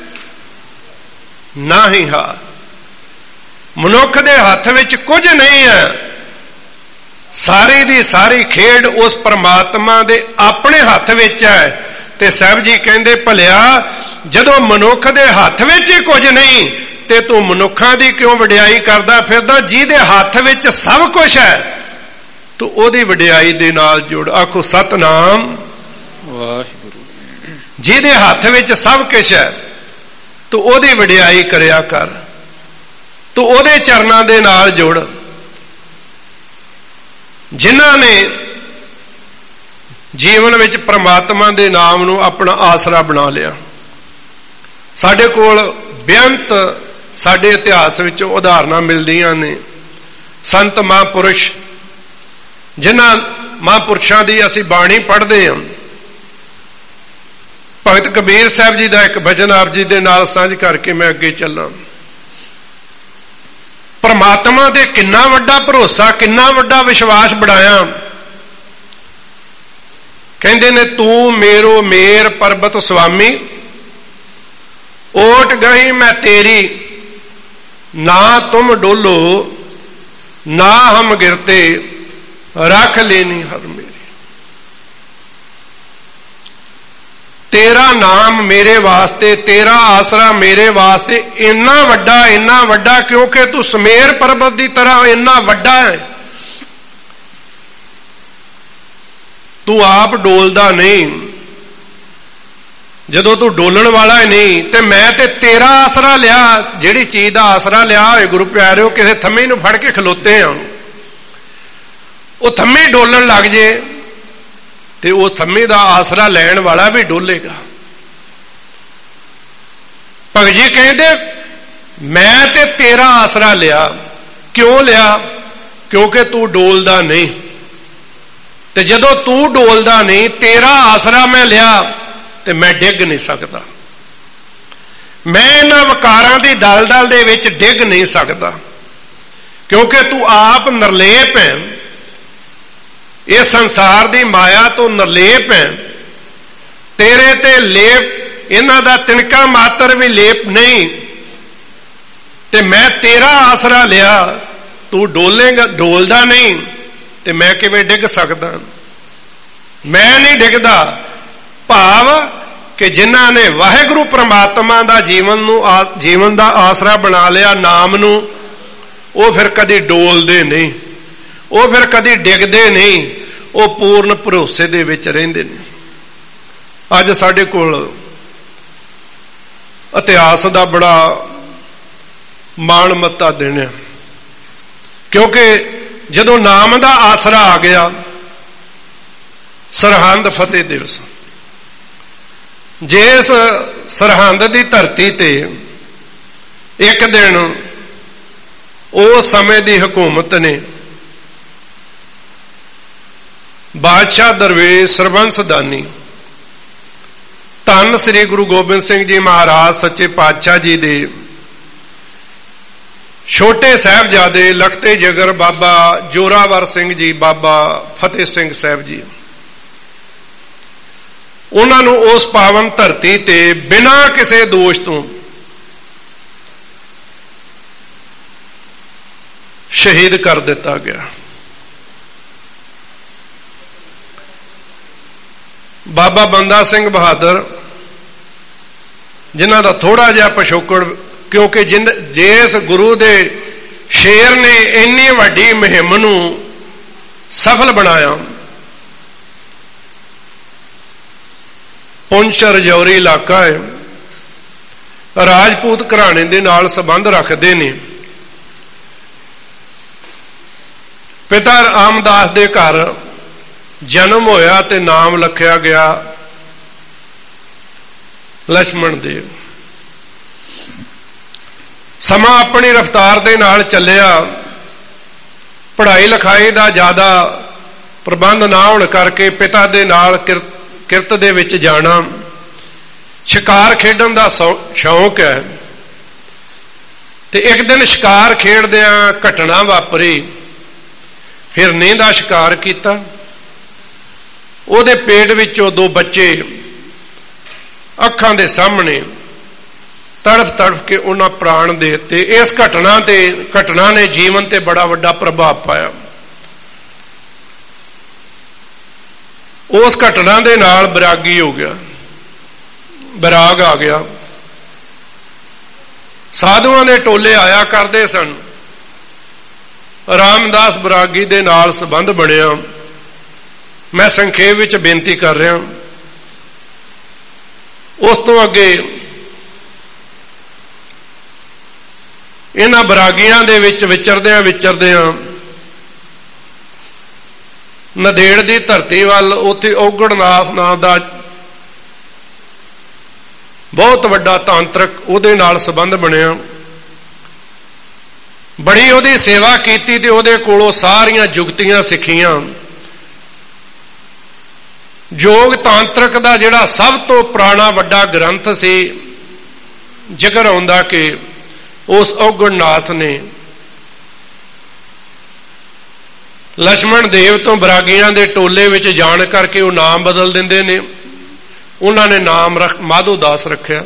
ਨਾਹੀ ਹਾ। ਮਨੁੱਖ ਦੇ ਹੱਥ ਵਿੱਚ ਕੁਝ ਨਹੀਂ ਹੈ, ਸਾਰੀ ਦੀ ਸਾਰੀ ਖੇਡ ਉਸ ਪਰਮਾਤਮਾ ਦੇ ਆਪਣੇ ਹੱਥ ਵਿੱਚ ਹੈ। ਤੇ ਸਾਹਿਬ ਜੀ ਕਹਿੰਦੇ, ਭਲਿਆ ਜਦੋਂ ਮਨੁੱਖ ਦੇ ਹੱਥ ਵਿੱਚ ਹੀ ਕੁਝ ਨਹੀਂ ਤੇ ਤੂੰ ਮਨੁੱਖਾਂ ਦੀ ਕਿਉਂ ਵਡਿਆਈ ਕਰਦਾ ਫਿਰਦਾ? ਜਿਹਦੇ ਹੱਥ ਵਿੱਚ ਸਭ ਕੁਝ ਹੈ ਤੂੰ ਉਹਦੀ ਵਡਿਆਈ ਦੇ ਨਾਲ ਜੁੜ। ਆਖੋ ਸਤਨਾਮ ਵਾਹਿਗੁਰੂ। ਜਿਹਦੇ ਹੱਥ ਵਿੱਚ ਸਭ ਕੁਝ ਹੈ ਤੂੰ ਉਹਦੀ ਵਡਿਆਈ ਕਰਿਆ ਕਰ, ਤੂੰ ਉਹਦੇ ਚਰਨਾਂ ਦੇ ਨਾਲ ਜੁੜ। ਜਿਨ੍ਹਾਂ ਨੇ ਜੀਵਨ ਵਿੱਚ ਪ੍ਰਮਾਤਮਾ ਦੇ ਨਾਮ ਨੂੰ ਆਪਣਾ ਆਸਰਾ ਬਣਾ ਲਿਆ, ਸਾਡੇ ਕੋਲ ਬੇਅੰਤ ਸਾਡੇ ਇਤਿਹਾਸ ਵਿੱਚੋਂ ਉਦਾਹਰਨਾਂ ਮਿਲਦੀਆਂ ਨੇ। ਸੰਤ ਮਹਾਂਪੁਰਸ਼, ਜਿਨ੍ਹਾਂ ਮਹਾਂਪੁਰਸ਼ਾਂ ਦੀ ਅਸੀਂ ਬਾਣੀ ਪੜ੍ਹਦੇ ਹਾਂ। ਭਗਤ ਕਬੀਰ ਸਾਹਿਬ ਜੀ ਦਾ ਇੱਕ ਭਜਨ ਆਪ ਜੀ ਦੇ ਨਾਲ ਸਾਂਝ ਕਰਕੇ ਮੈਂ ਅੱਗੇ ਚੱਲਾਂ। ਪਰਮਾਤਮਾ ਦੇ ਕਿੰਨਾ ਵੱਡਾ ਭਰੋਸਾ, ਕਿੰਨਾ ਵੱਡਾ ਵਿਸ਼ਵਾਸ ਬਣਾਇਆ। ਕਹਿੰਦੇ ਨੇ, ਤੂੰ ਮੇਰੋ ਮੇਰ ਪਰਬਤ ਸੁਆਮੀ, ਓਟ ਗਈ ਮੈਂ ਤੇਰੀ, ਨਾ ਤੁਮ ਡੋਲੋ ਨਾ ਹਮ ਗਿਰਤੇ, ਰੱਖ ਲੈਨੀ ਹਰ ਮੇਰੀ। ਤੇਰਾ ਨਾਮ ਮੇਰੇ ਵਾਸਤੇ, ਤੇਰਾ ਆਸਰਾ ਮੇਰੇ ਵਾਸਤੇ ਇੰਨਾ ਵੱਡਾ, ਇੰਨਾ ਵੱਡਾ, ਕਿਉਂਕਿ ਤੂੰ ਸਮੇਰ ਪਰਬਤ ਦੀ ਤਰ੍ਹਾਂ ਇੰਨਾ ਵੱਡਾ ਹੈ। ਤੂੰ ਆਪ ਡੋਲਦਾ ਨਹੀਂ, ਜਦੋਂ ਤੂੰ ਡੋਲਣ ਵਾਲਾ ਹੀ ਨਹੀਂ ਤੇ ਮੈਂ ਤੇ ਤੇਰਾ ਆਸਰਾ ਲਿਆ। ਜਿਹੜੀ ਚੀਜ਼ ਦਾ ਆਸਰਾ ਲਿਆ ਹੋਏ ਗੁਰੂ ਪਿਆਰਿਓ, ਕਿਸੇ ਥੰਮੀ ਨੂੰ ਫੜ ਕੇ ਖਲੋਤੇ ਆ, ਉਹ ਥੰਮੀ ਡੋਲਣ ਲੱਗ ਜੇ ਤੇ ਉਹ ਥੰਮੀ ਦਾ ਆਸਰਾ ਲੈਣ ਵਾਲਾ ਵੀ ਡੋਲੇਗਾ। ਭਗਤ ਜੀ ਕਹਿੰਦੇ, ਮੈਂ ਤੇ ਤੇਰਾ ਆਸਰਾ ਲਿਆ। ਕਿਉਂ ਲਿਆ? ਕਿਉਂਕਿ ਤੂੰ ਡੋਲਦਾ ਨਹੀਂ, ਤੇ ਜਦੋਂ ਤੂੰ ਡੋਲਦਾ ਨਹੀਂ, ਤੇਰਾ ਆਸਰਾ ਮੈਂ ਲਿਆ ਤੇ ਮੈਂ ਡਿੱਗ ਨਹੀਂ ਸਕਦਾ। ਮੈਂ ਇਹਨਾਂ ਵਕਾਰਾਂ ਦੀ ਦਲਦਲ ਦੇ ਵਿੱਚ ਡਿੱਗ ਨਹੀਂ ਸਕਦਾ, ਕਿਉਂਕਿ ਤੂੰ ਆਪ ਨਿਰਲੇਪ ਹੈ। ਇਹ ਸੰਸਾਰ ਦੀ ਮਾਇਆ ਤੋਂ ਨਿਰਲੇਪ ਹੈ। ਤੇਰੇ ਤੇ ਲੇਪ, ਇਹਨਾਂ ਦਾ ਤਿਣਕਾ ਮਾਤਰ ਵੀ ਲੇਪ ਨਹੀਂ, ਤੇ ਮੈਂ ਤੇਰਾ ਆਸਰਾ ਲਿਆ। ਤੂੰ ਡੋਲੇਗਾ, ਡੋਲਦਾ ਨਹੀਂ, ਤੇ ਮੈਂ ਕਿਵੇਂ ਡਿੱਗ ਸਕਦਾ? ਮੈਂ ਨਹੀਂ ਡਿੱਗਦਾ। ਭਾਵ ਕਿ ਜਿਨ੍ਹਾਂ ਨੇ ਵਾਹਿਗੁਰੂ ਪ੍ਰਮਾਤਮਾ ਦਾ ਜੀਵਨ ਨੂੰ ਜੀਵਨ ਦਾ ਆਸਰਾ ਬਣਾ ਲਿਆ, ਨਾਮ ਨੂੰ, ਉਹ ਫਿਰ ਕਦੀ ਡੋਲਦੇ ਨਹੀਂ, ਉਹ ਫਿਰ ਕਦੀ ਡਿੱਗਦੇ ਨਹੀਂ, ਉਹ ਪੂਰਨ ਭਰੋਸੇ ਦੇ ਵਿੱਚ ਰਹਿੰਦੇ ਨੇ। ਅੱਜ ਸਾਡੇ ਕੋਲ ਇਤਿਹਾਸ ਦਾ ਬੜਾ ਮਾਣ ਮੱਤਾ ਦਿਨ ਹੈ, ਕਿਉਂਕਿ ਜਦੋਂ ਨਾਮ ਦਾ ਆਸਰਾ ਆ ਗਿਆ, ਸਰਹੰਦ ਫਤਿਹ ਦਿਵਸ, ਜਿਸ ਸਰਹੰਦ ਦੀ ਧਰਤੀ ਤੇ ਇੱਕ ਦਿਨ ਉਸ ਸਮੇਂ ਦੀ ਹਕੂਮਤ ਨੇ ਬਾਦਸ਼ਾਹ ਦਰਵੇਸ਼ ਸਰਬੰਸਦਾਨੀ ਧੰਨ ਸ੍ਰੀ ਗੁਰੂ ਗੋਬਿੰਦ ਸਿੰਘ ਜੀ ਮਹਾਰਾਜ ਸੱਚੇ ਪਾਤਸ਼ਾਹ ਜੀ ਦੇ ਛੋਟੇ ਸਾਹਿਬਜ਼ਾਦੇ ਲਖਤੇ ਜਗਰ ਬਾਬਾ ਜੋਰਾਵਰ ਸਿੰਘ ਜੀ, ਬਾਬਾ ਫਤਿਹ ਸਿੰਘ ਸਾਹਿਬ ਜੀ, ਉਹਨਾਂ ਨੂੰ ਉਸ ਪਾਵਨ ਧਰਤੀ ਤੇ ਬਿਨਾਂ ਕਿਸੇ ਦੋਸ਼ ਤੋਂ ਸ਼ਹੀਦ ਕਰ ਦਿੱਤਾ ਗਿਆ। ਬਾਬਾ ਬੰਦਾ ਸਿੰਘ ਬਹਾਦਰ, ਜਿਨ੍ਹਾਂ ਦਾ ਥੋੜਾ ਜਿਹਾ ਪਿਛੋਕੜ, ਕਿਉਂਕਿ ਜਿਨ ਜਿਸ ਗੁਰੂ ਦੇ ਸ਼ੇਰ ਨੇ ਇੰਨੀ ਵੱਡੀ ਮੁਹਿੰਮ ਨੂੰ ਸਫਲ ਬਣਾਇਆ, ਪੁੰਛ ਰਜੌਰੀ ਇਲਾਕਾ ਹੈ, ਰਾਜਪੂਤ ਘਰਾਣੇ ਦੇ ਨਾਲ ਸੰਬੰਧ ਰੱਖਦੇ ਨੇ। ਪਿਤਾ ਰਾਮਦਾਸ ਦੇ ਘਰ ਜਨਮ ਹੋਇਆ ਤੇ ਨਾਮ ਰੱਖਿਆ ਗਿਆ ਲਛਮਣ ਦੇਵ। ਸਮਾਂ ਆਪਣੀ ਰਫ਼ਤਾਰ ਦੇ ਨਾਲ ਚੱਲਿਆ। ਪੜ੍ਹਾਈ ਲਿਖਾਈ ਦਾ ਜ਼ਿਆਦਾ ਪ੍ਰਬੰਧ ਨਾ ਹੋਣ ਕਰਕੇ ਪਿਤਾ ਦੇ ਨਾਲ ਕਿਰਤ ਦੇ ਵਿੱਚ ਜਾਣਾ, ਸ਼ਿਕਾਰ ਖੇਡਣ ਦਾ ਸ਼ੌਂਕ ਹੈ। ਤੇ ਇੱਕ ਦਿਨ ਸ਼ਿਕਾਰ ਖੇਡਦਿਆਂ ਘਟਨਾ ਵਾਪਰੀ। ਹਿਰਨੀ ਦਾ ਸ਼ਿਕਾਰ ਕੀਤਾ, ਉਹਦੇ ਪੇਟ ਵਿੱਚੋਂ ਦੋ ਬੱਚੇ ਅੱਖਾਂ ਦੇ ਸਾਹਮਣੇ ਤੜਫ ਤੜਫ ਕੇ ਉਹਨਾਂ ਪ੍ਰਾਣ ਦੇ ਦਿੱਤੇ। ਇਸ ਘਟਨਾ ਤੇ ਘਟਨਾ ਨੇ ਜੀਵਨ ਤੇ ਬੜਾ ਵੱਡਾ ਪ੍ਰਭਾਵ ਪਾਇਆ। ਉਸ ਘਟਨਾ ਦੇ ਨਾਲ ਬੈਰਾਗੀ ਹੋ ਗਿਆ, ਬੈਰਾਗ ਆ ਗਿਆ। ਸਾਧੂਆਂ ਦੇ ਟੋਲੇ ਆਇਆ ਕਰਦੇ ਸਨ। ਰਾਮਦਾਸ ਬੈਰਾਗੀ ਦੇ ਨਾਲ ਸੰਬੰਧ ਬਣਿਆ। ਮੈਂ ਸੰਖੇਪ ਵਿੱਚ ਬੇਨਤੀ ਕਰ ਰਿਹਾ। ਉਸ ਤੋਂ ਅੱਗੇ ਇਹਨਾਂ ਬੈਰਾਗੀਆਂ ਦੇ ਵਿੱਚ ਵਿਚਰਦਿਆਂ ਵਿਚਰਦਿਆਂ ਨੰਦੇੜ ਦੀ ਧਰਤੀ ਵੱਲ ਉੱਥੇ ਔਗੜਨਾਥ ਨਾਂ ਦਾ ਬਹੁਤ ਵੱਡਾ ਤਾਂਤਰਿਕ, ਉਹਦੇ ਨਾਲ ਸੰਬੰਧ ਬਣਿਆ। ਬੜੀ ਉਹਦੀ ਸੇਵਾ ਕੀਤੀ ਤੇ ਉਹਦੇ ਕੋਲੋਂ ਸਾਰੀਆਂ ਜੁਗਤੀਆਂ ਸਿੱਖੀਆਂ। ਯੋਗ ਤਾਂਤਰਿਕ ਦਾ ਜਿਹੜਾ ਸਭ ਤੋਂ ਪੁਰਾਣਾ ਵੱਡਾ ਗ੍ਰੰਥ ਸੀ, ਜ਼ਿਕਰ ਆਉਂਦਾ ਕਿ ਉਸ ਔਗਣਨਾਥ ਨੇ ਲక్ష్మణ ਦੇਵ ਤੋਂ ਬੈਰਾਗੀਆਂ ਦੇ ਟੋਲੇ ਵਿੱਚ ਜਾਣ ਕਰਕੇ ਉਹ ਨਾਮ ਬਦਲ ਦਿੰਦੇ ਨੇ। ਉਹਨਾਂ ਨੇ ਨਾਮ ਰੱਖ ਮਾਧੋ ਦਾਸ ਰੱਖਿਆ।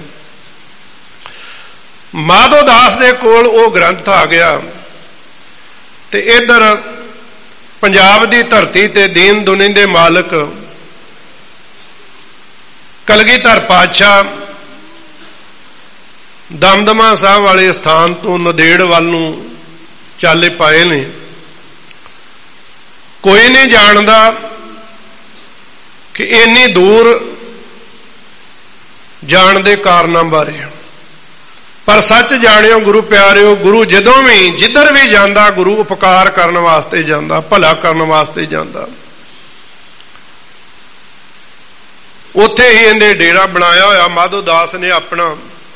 ਮਾਧੋ ਦਾਸ ਦੇ ਕੋਲ ਉਹ ਗ੍ਰੰਥ ਆ ਗਿਆ ਤੇ ਇੱਧਰ ਪੰਜਾਬ ਦੀ ਧਰਤੀ ਤੇ ਦੀਨ ਦੁਨੀ ਦੇ ਮਾਲਕ ਕਲਗੀਧਰ ਪਾਤਸ਼ਾਹ ਦਮਦਮਾ ਸਾਹਿਬ ਵਾਲੇ ਸਥਾਨ ਤੋਂ ਨੰਦੇੜ ਵੱਲ ਨੂੰ ਚਾਲੇ ਪਾਏ ਨੇ। ਕੋਈ ਨਹੀਂ ਜਾਣਦਾ ਕਿ ਇੰਨੀ ਦੂਰ ਜਾਣ ਦੇ ਕਾਰਨਾਂ ਬਾਰੇ, ਪਰ ਸੱਚ ਜਾਣਿਓ ਗੁਰੂ ਪਿਆਰਿਓ, ਗੁਰੂ ਜਦੋਂ ਵੀ ਜਿੱਧਰ ਵੀ ਜਾਂਦਾ ਗੁਰੂ ਉਪਕਾਰ ਕਰਨ ਵਾਸਤੇ ਜਾਂਦਾ, ਭਲਾ ਕਰਨ ਵਾਸਤੇ ਜਾਂਦਾ। ਉੱਥੇ ਹੀ ਇਹਨੇ ਡੇਰਾ ਬਣਾਇਆ ਹੋਇਆ। ਮਾਧੋ ਦਾਸ ਨੇ ਆਪਣਾ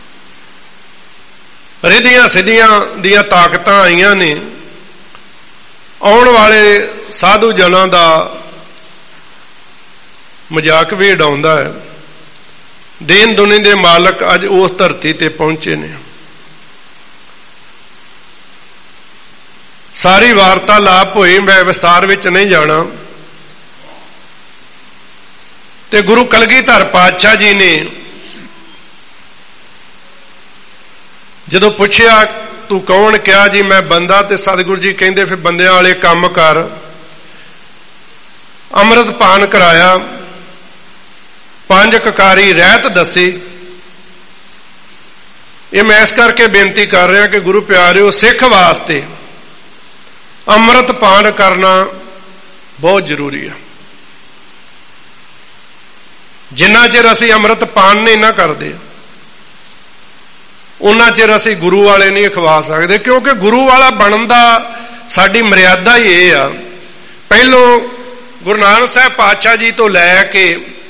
ਰਿਧੀਆਂ ਸਿੱਧੀਆਂ ਦੀਆਂ ਤਾਕਤਾਂ ਆਈਆਂ ਨੇ। ਆਉਣ ਵਾਲੇ ਸਾਧੂ ਜਨਾਂ ਦਾ ਮਜ਼ਾਕ ਵੀ ਉਡਾਉਂਦਾ ਹੈ। ਦੀਨ ਦੁਨੀ ਦੇ ਮਾਲਕ ਅੱਜ ਉਸ ਧਰਤੀ ਤੇ ਪਹੁੰਚੇ ਨੇ। ਸਾਰੀ ਵਾਰਤਾਲਾਪ ਹੋਈ, ਮੈਂ ਵਿਸਤਾਰ ਵਿੱਚ ਨਹੀਂ ਜਾਣਾ। ਤੇ ਗੁਰੂ ਕਲਗੀਧਰ ਪਾਤਸ਼ਾਹ ਜੀ ਨੇ ਜਦੋਂ ਪੁੱਛਿਆ ਤੂੰ ਕੌਣ, ਕਿਹਾ ਜੀ ਮੈਂ ਬੰਦਾ। ਤੇ ਸਤਿਗੁਰੂ ਜੀ ਕਹਿੰਦੇ ਫਿਰ ਬੰਦਿਆਂ ਵਾਲੇ ਕੰਮ ਕਰ। ਅੰਮ੍ਰਿਤ ਪਾਨ ਕਰਾਇਆ, ਪੰਜ ਕਕਾਰੀ ਰਹਿਤ ਦੱਸੀ। ਇਹ ਮੈਂ ਇਸ ਕਰਕੇ ਬੇਨਤੀ ਕਰ ਰਿਹਾ ਕਿ ਗੁਰੂ ਪਿਆਰਿਓ, ਸਿੱਖ ਵਾਸਤੇ ਅੰਮ੍ਰਿਤ ਪਾਨ ਕਰਨਾ ਬਹੁਤ ਜ਼ਰੂਰੀ ਹੈ। ਜਿੰਨਾ ਚਿਰ ਅਸੀਂ ਅੰਮ੍ਰਿਤ ਪਾਨ ਨਹੀਂ ਨਾ ਕਰਦੇ, ਉਹਨਾਂ ਚਿਰ ਅਸੀਂ ਗੁਰੂ ਵਾਲੇ ਨਹੀਂ ਖਵਾ ਸਕਦੇ। ਕਿਉਂਕਿ ਗੁਰੂ ਵਾਲਾ ਬਣਨ ਦਾ ਸਾਡੀ ਮਰਿਆਦਾ ਹੀ ਇਹ ਆ। ਪਹਿਲੋਂ ਗੁਰੂ ਨਾਨਕ ਸਾਹਿਬ ਪਾਤਸ਼ਾਹ ਜੀ ਤੋਂ ਲੈ ਕੇ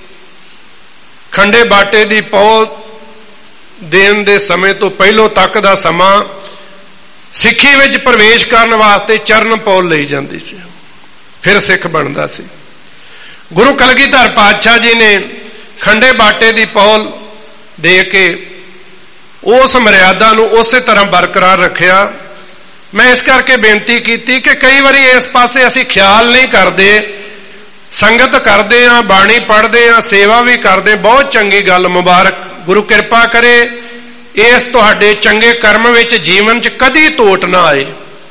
ਖੰਡੇ ਬਾਟੇ ਦੀ ਪਹੁ ਦੇਣ ਦੇ ਸਮੇਂ ਤੋਂ ਪਹਿਲੋਂ ਤੱਕ ਦਾ ਸਮਾਂ ਸਿੱਖੀ ਵਿੱਚ ਪ੍ਰਵੇਸ਼ ਕਰਨ ਵਾਸਤੇ ਚਰਨ ਪੌਲ ਲਈ ਜਾਂਦੀ ਸੀ, ਫਿਰ ਸਿੱਖ ਬਣਦਾ ਸੀ। ਗੁਰੂ ਕਲਗੀਧਰ ਪਾਤਸ਼ਾਹ ਜੀ ਨੇ ਖੰਡੇ ਬਾਟੇ ਦੀ ਪਹੁਲ ਦੇ ਕੇ ਉਸ ਮਰਿਆਦਾ ਨੂੰ ਉਸੇ ਤਰ੍ਹਾਂ ਬਰਕਰਾਰ ਰੱਖਿਆ। ਮੈਂ ਇਸ ਕਰਕੇ ਬੇਨਤੀ ਕੀਤੀ ਕਿ ਕਈ ਵਾਰੀ ਇਸ ਪਾਸੇ ਅਸੀਂ ਖਿਆਲ ਨਹੀਂ ਕਰਦੇ। ਸੰਗਤ ਕਰਦੇ ਹਾਂ, ਬਾਣੀ ਪੜ੍ਹਦੇ ਹਾਂ, ਸੇਵਾ ਵੀ ਕਰਦੇ, ਬਹੁਤ ਚੰਗੀ ਗੱਲ, ਮੁਬਾਰਕ। ਗੁਰੂ ਕਿਰਪਾ ਕਰੇ ਇਸ ਤੁਹਾਡੇ ਚੰਗੇ ਕਰਮ ਵਿੱਚ ਜੀਵਨ 'ਚ ਕਦੀ ਤੋਟ ਨਾ ਆਏ।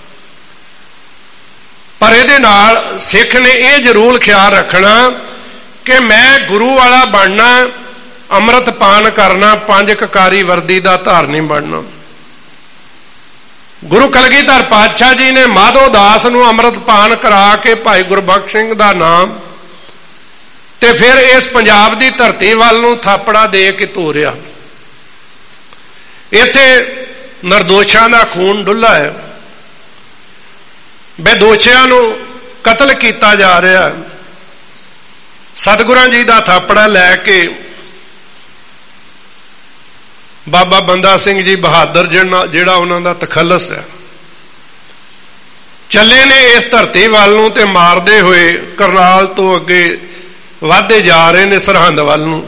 ਪਰ ਇਹਦੇ ਨਾਲ ਸਿੱਖ ਨੇ ਇਹ ਜ਼ਰੂਰ ਖਿਆਲ ਰੱਖਣਾ ਕਿ ਮੈਂ ਗੁਰੂ ਵਾਲਾ ਬਣਨਾ, ਅੰਮ੍ਰਿਤ ਪਾਨ ਕਰਨਾ, ਪੰਜ ਕਕਾਰੀ ਵਰਦੀ ਦਾ ਧਾਰਨੀ ਬਣਨਾ। ਗੁਰੂ ਕਲਗੀਧਰ ਪਾਤਸ਼ਾਹ ਜੀ ਨੇ ਮਾਧੋ ਦਾਸ ਨੂੰ ਅੰਮ੍ਰਿਤ ਪਾਨ ਕਰਾ ਕੇ ਭਾਈ ਗੁਰਬਖਸ਼ ਸਿੰਘ ਦਾ ਨਾਮ ਤੇ ਫਿਰ ਇਸ ਪੰਜਾਬ ਦੀ ਧਰਤੀ ਵੱਲ ਨੂੰ ਥਾਪੜਾ ਦੇ ਕੇ ਤੋਰਿਆ। ਇੱਥੇ ਨਿਰਦੋਸ਼ਾਂ ਦਾ ਖੂਨ ਡੁੱਲਾ ਹੈ, ਬੇਦੋਸ਼ੀਆਂ ਨੂੰ ਕਤਲ ਕੀਤਾ ਜਾ ਰਿਹਾ। ਸਤਿਗੁਰਾਂ ਜੀ ਦਾ ਥਾਪੜਾ ਲੈ ਕੇ ਬਾਬਾ ਬੰਦਾ ਸਿੰਘ ਜੀ ਬਹਾਦਰ ਜਿਹੜਾ ਉਹਨਾਂ ਦਾ ਤਖੱਲਸ ਹੈ, ਚੱਲੇ ਨੇ ਇਸ ਧਰਤੀ ਵੱਲ ਨੂੰ ਤੇ ਮਾਰਦੇ ਹੋਏ ਕਰਨਾਲ ਤੋਂ ਅੱਗੇ ਵਧਦੇ ਜਾ ਰਹੇ ਨੇ ਸਰਹੰਦ ਵੱਲ ਨੂੰ।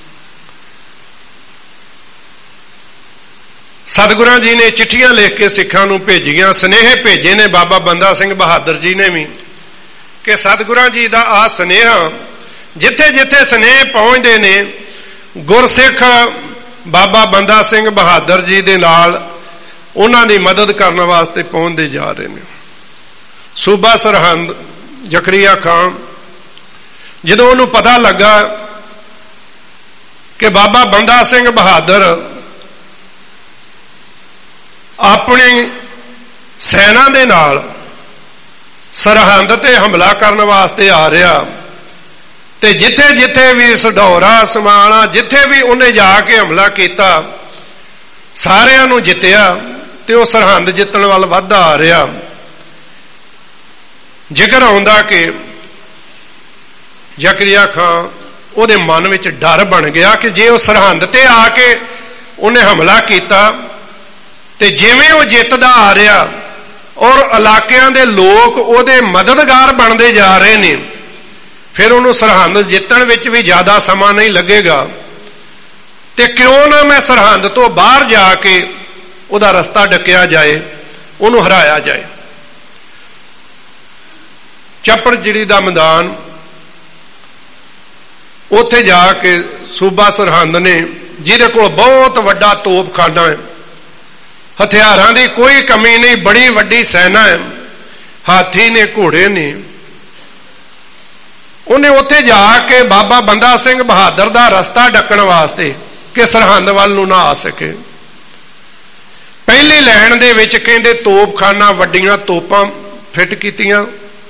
ਸਤਿਗੁਰਾਂ ਜੀ ਨੇ ਚਿੱਠੀਆਂ ਲਿਖ ਕੇ ਸਿੱਖਾਂ ਨੂੰ ਭੇਜੀਆਂ, ਸੁਨੇਹੇ ਭੇਜੇ ਨੇ ਬਾਬਾ ਬੰਦਾ ਸਿੰਘ ਬਹਾਦਰ ਜੀ ਨੇ ਵੀ, ਕਿ ਸਤਿਗੁਰਾਂ ਜੀ ਦਾ ਆ ਸੁਨੇਹਾ, ਜਿੱਥੇ ਜਿੱਥੇ ਸੁਨੇਹੇ ਪਹੁੰਚਦੇ ਨੇ ਗੁਰਸਿੱਖ ਬਾਬਾ ਬੰਦਾ ਸਿੰਘ ਬਹਾਦਰ ਜੀ ਦੇ ਨਾਲ ਉਹਨਾਂ ਦੀ ਮਦਦ ਕਰਨ ਵਾਸਤੇ ਪਹੁੰਚਦੇ ਜਾ ਰਹੇ ਨੇ। ਸੂਬਾ ਸਰਹੰਦ ਜ਼ਕਰੀਆ ਖਾਨ, ਜਦੋਂ ਉਹਨੂੰ ਪਤਾ ਲੱਗਾ ਕਿ ਬਾਬਾ ਬੰਦਾ ਸਿੰਘ ਬਹਾਦਰ ਆਪਣੀ ਸੈਨਾ ਦੇ ਨਾਲ ਸਰਹੰਦ ਤੇ ਹਮਲਾ ਕਰਨ ਵਾਸਤੇ ਆ ਰਿਹਾ, ਤੇ ਜਿੱਥੇ ਜਿੱਥੇ ਵੀ ਸਢੌਰਾ ਸਮਾਣਾ ਜਿੱਥੇ ਵੀ ਉਹਨੇ ਜਾ ਕੇ ਹਮਲਾ ਕੀਤਾ ਸਾਰਿਆਂ ਨੂੰ ਜਿੱਤਿਆ, ਤੇ ਉਹ ਸਰਹੰਦ ਜਿੱਤਣ ਵੱਲ ਵੱਧਦਾ ਆ ਰਿਹਾ। ਜ਼ਿਕਰ ਆਉਂਦਾ ਕਿ ਜ਼ਕਰੀਆ ਖਾਨ ਉਹਦੇ ਮਨ ਵਿੱਚ ਡਰ ਬਣ ਗਿਆ ਕਿ ਜੇ ਉਹ ਸਰਹੰਦ ਤੇ ਆ ਕੇ ਉਹਨੇ ਹਮਲਾ ਕੀਤਾ ਤੇ ਜਿਵੇਂ ਉਹ ਜਿੱਤਦਾ ਆ ਰਿਹਾ ਔਰ ਇਲਾਕਿਆਂ ਦੇ ਲੋਕ ਉਹਦੇ ਮਦਦਗਾਰ ਬਣਦੇ ਜਾ ਰਹੇ ਨੇ, ਫਿਰ ਉਹਨੂੰ ਸਰਹੰਦ ਜਿੱਤਣ ਵਿੱਚ ਵੀ ਜ਼ਿਆਦਾ ਸਮਾਂ ਨਹੀਂ ਲੱਗੇਗਾ, ਤੇ ਕਿਉਂ ਨਾ ਮੈਂ ਸਰਹੰਦ ਤੋਂ ਬਾਹਰ ਜਾ ਕੇ ਉਹਦਾ ਰਸਤਾ ਡੱਕਿਆ ਜਾਏ, ਉਹਨੂੰ ਹਰਾਇਆ ਜਾਏ। ਚੱਪੜਚਿੜੀ ਦਾ ਮੈਦਾਨ, ਉੱਥੇ ਜਾ ਕੇ ਸੂਬਾ ਸਰਹੰਦ ਨੇ, ਜਿਹਦੇ ਕੋਲ ਬਹੁਤ ਵੱਡਾ ਤੋਪਖਾਨਾ ਹੈ, ਹਥਿਆਰਾਂ ਦੀ ਕੋਈ ਕਮੀ ਨਹੀਂ, ਬੜੀ ਵੱਡੀ ਸੈਨਾ ਹੈ, ਹਾਥੀ ਨੇ, ਘੋੜੇ ਨੇ, ਉਹਨੇ ਉੱਥੇ ਜਾ ਕੇ ਬਾਬਾ ਬੰਦਾ ਸਿੰਘ ਬਹਾਦਰ ਦਾ ਰਸਤਾ ਡੱਕਣ ਵਾਸਤੇ ਕਿ ਸਰਹੰਦ ਵੱਲ ਨੂੰ ਨਾ ਆ ਸਕੇ, ਪਹਿਲੀ ਲਾਈਨ ਦੇ ਵਿੱਚ ਕਹਿੰਦੇ ਤੋਪਖਾਨਾ, ਵੱਡੀਆਂ ਤੋਪਾਂ ਫਿੱਟ ਕੀਤੀਆਂ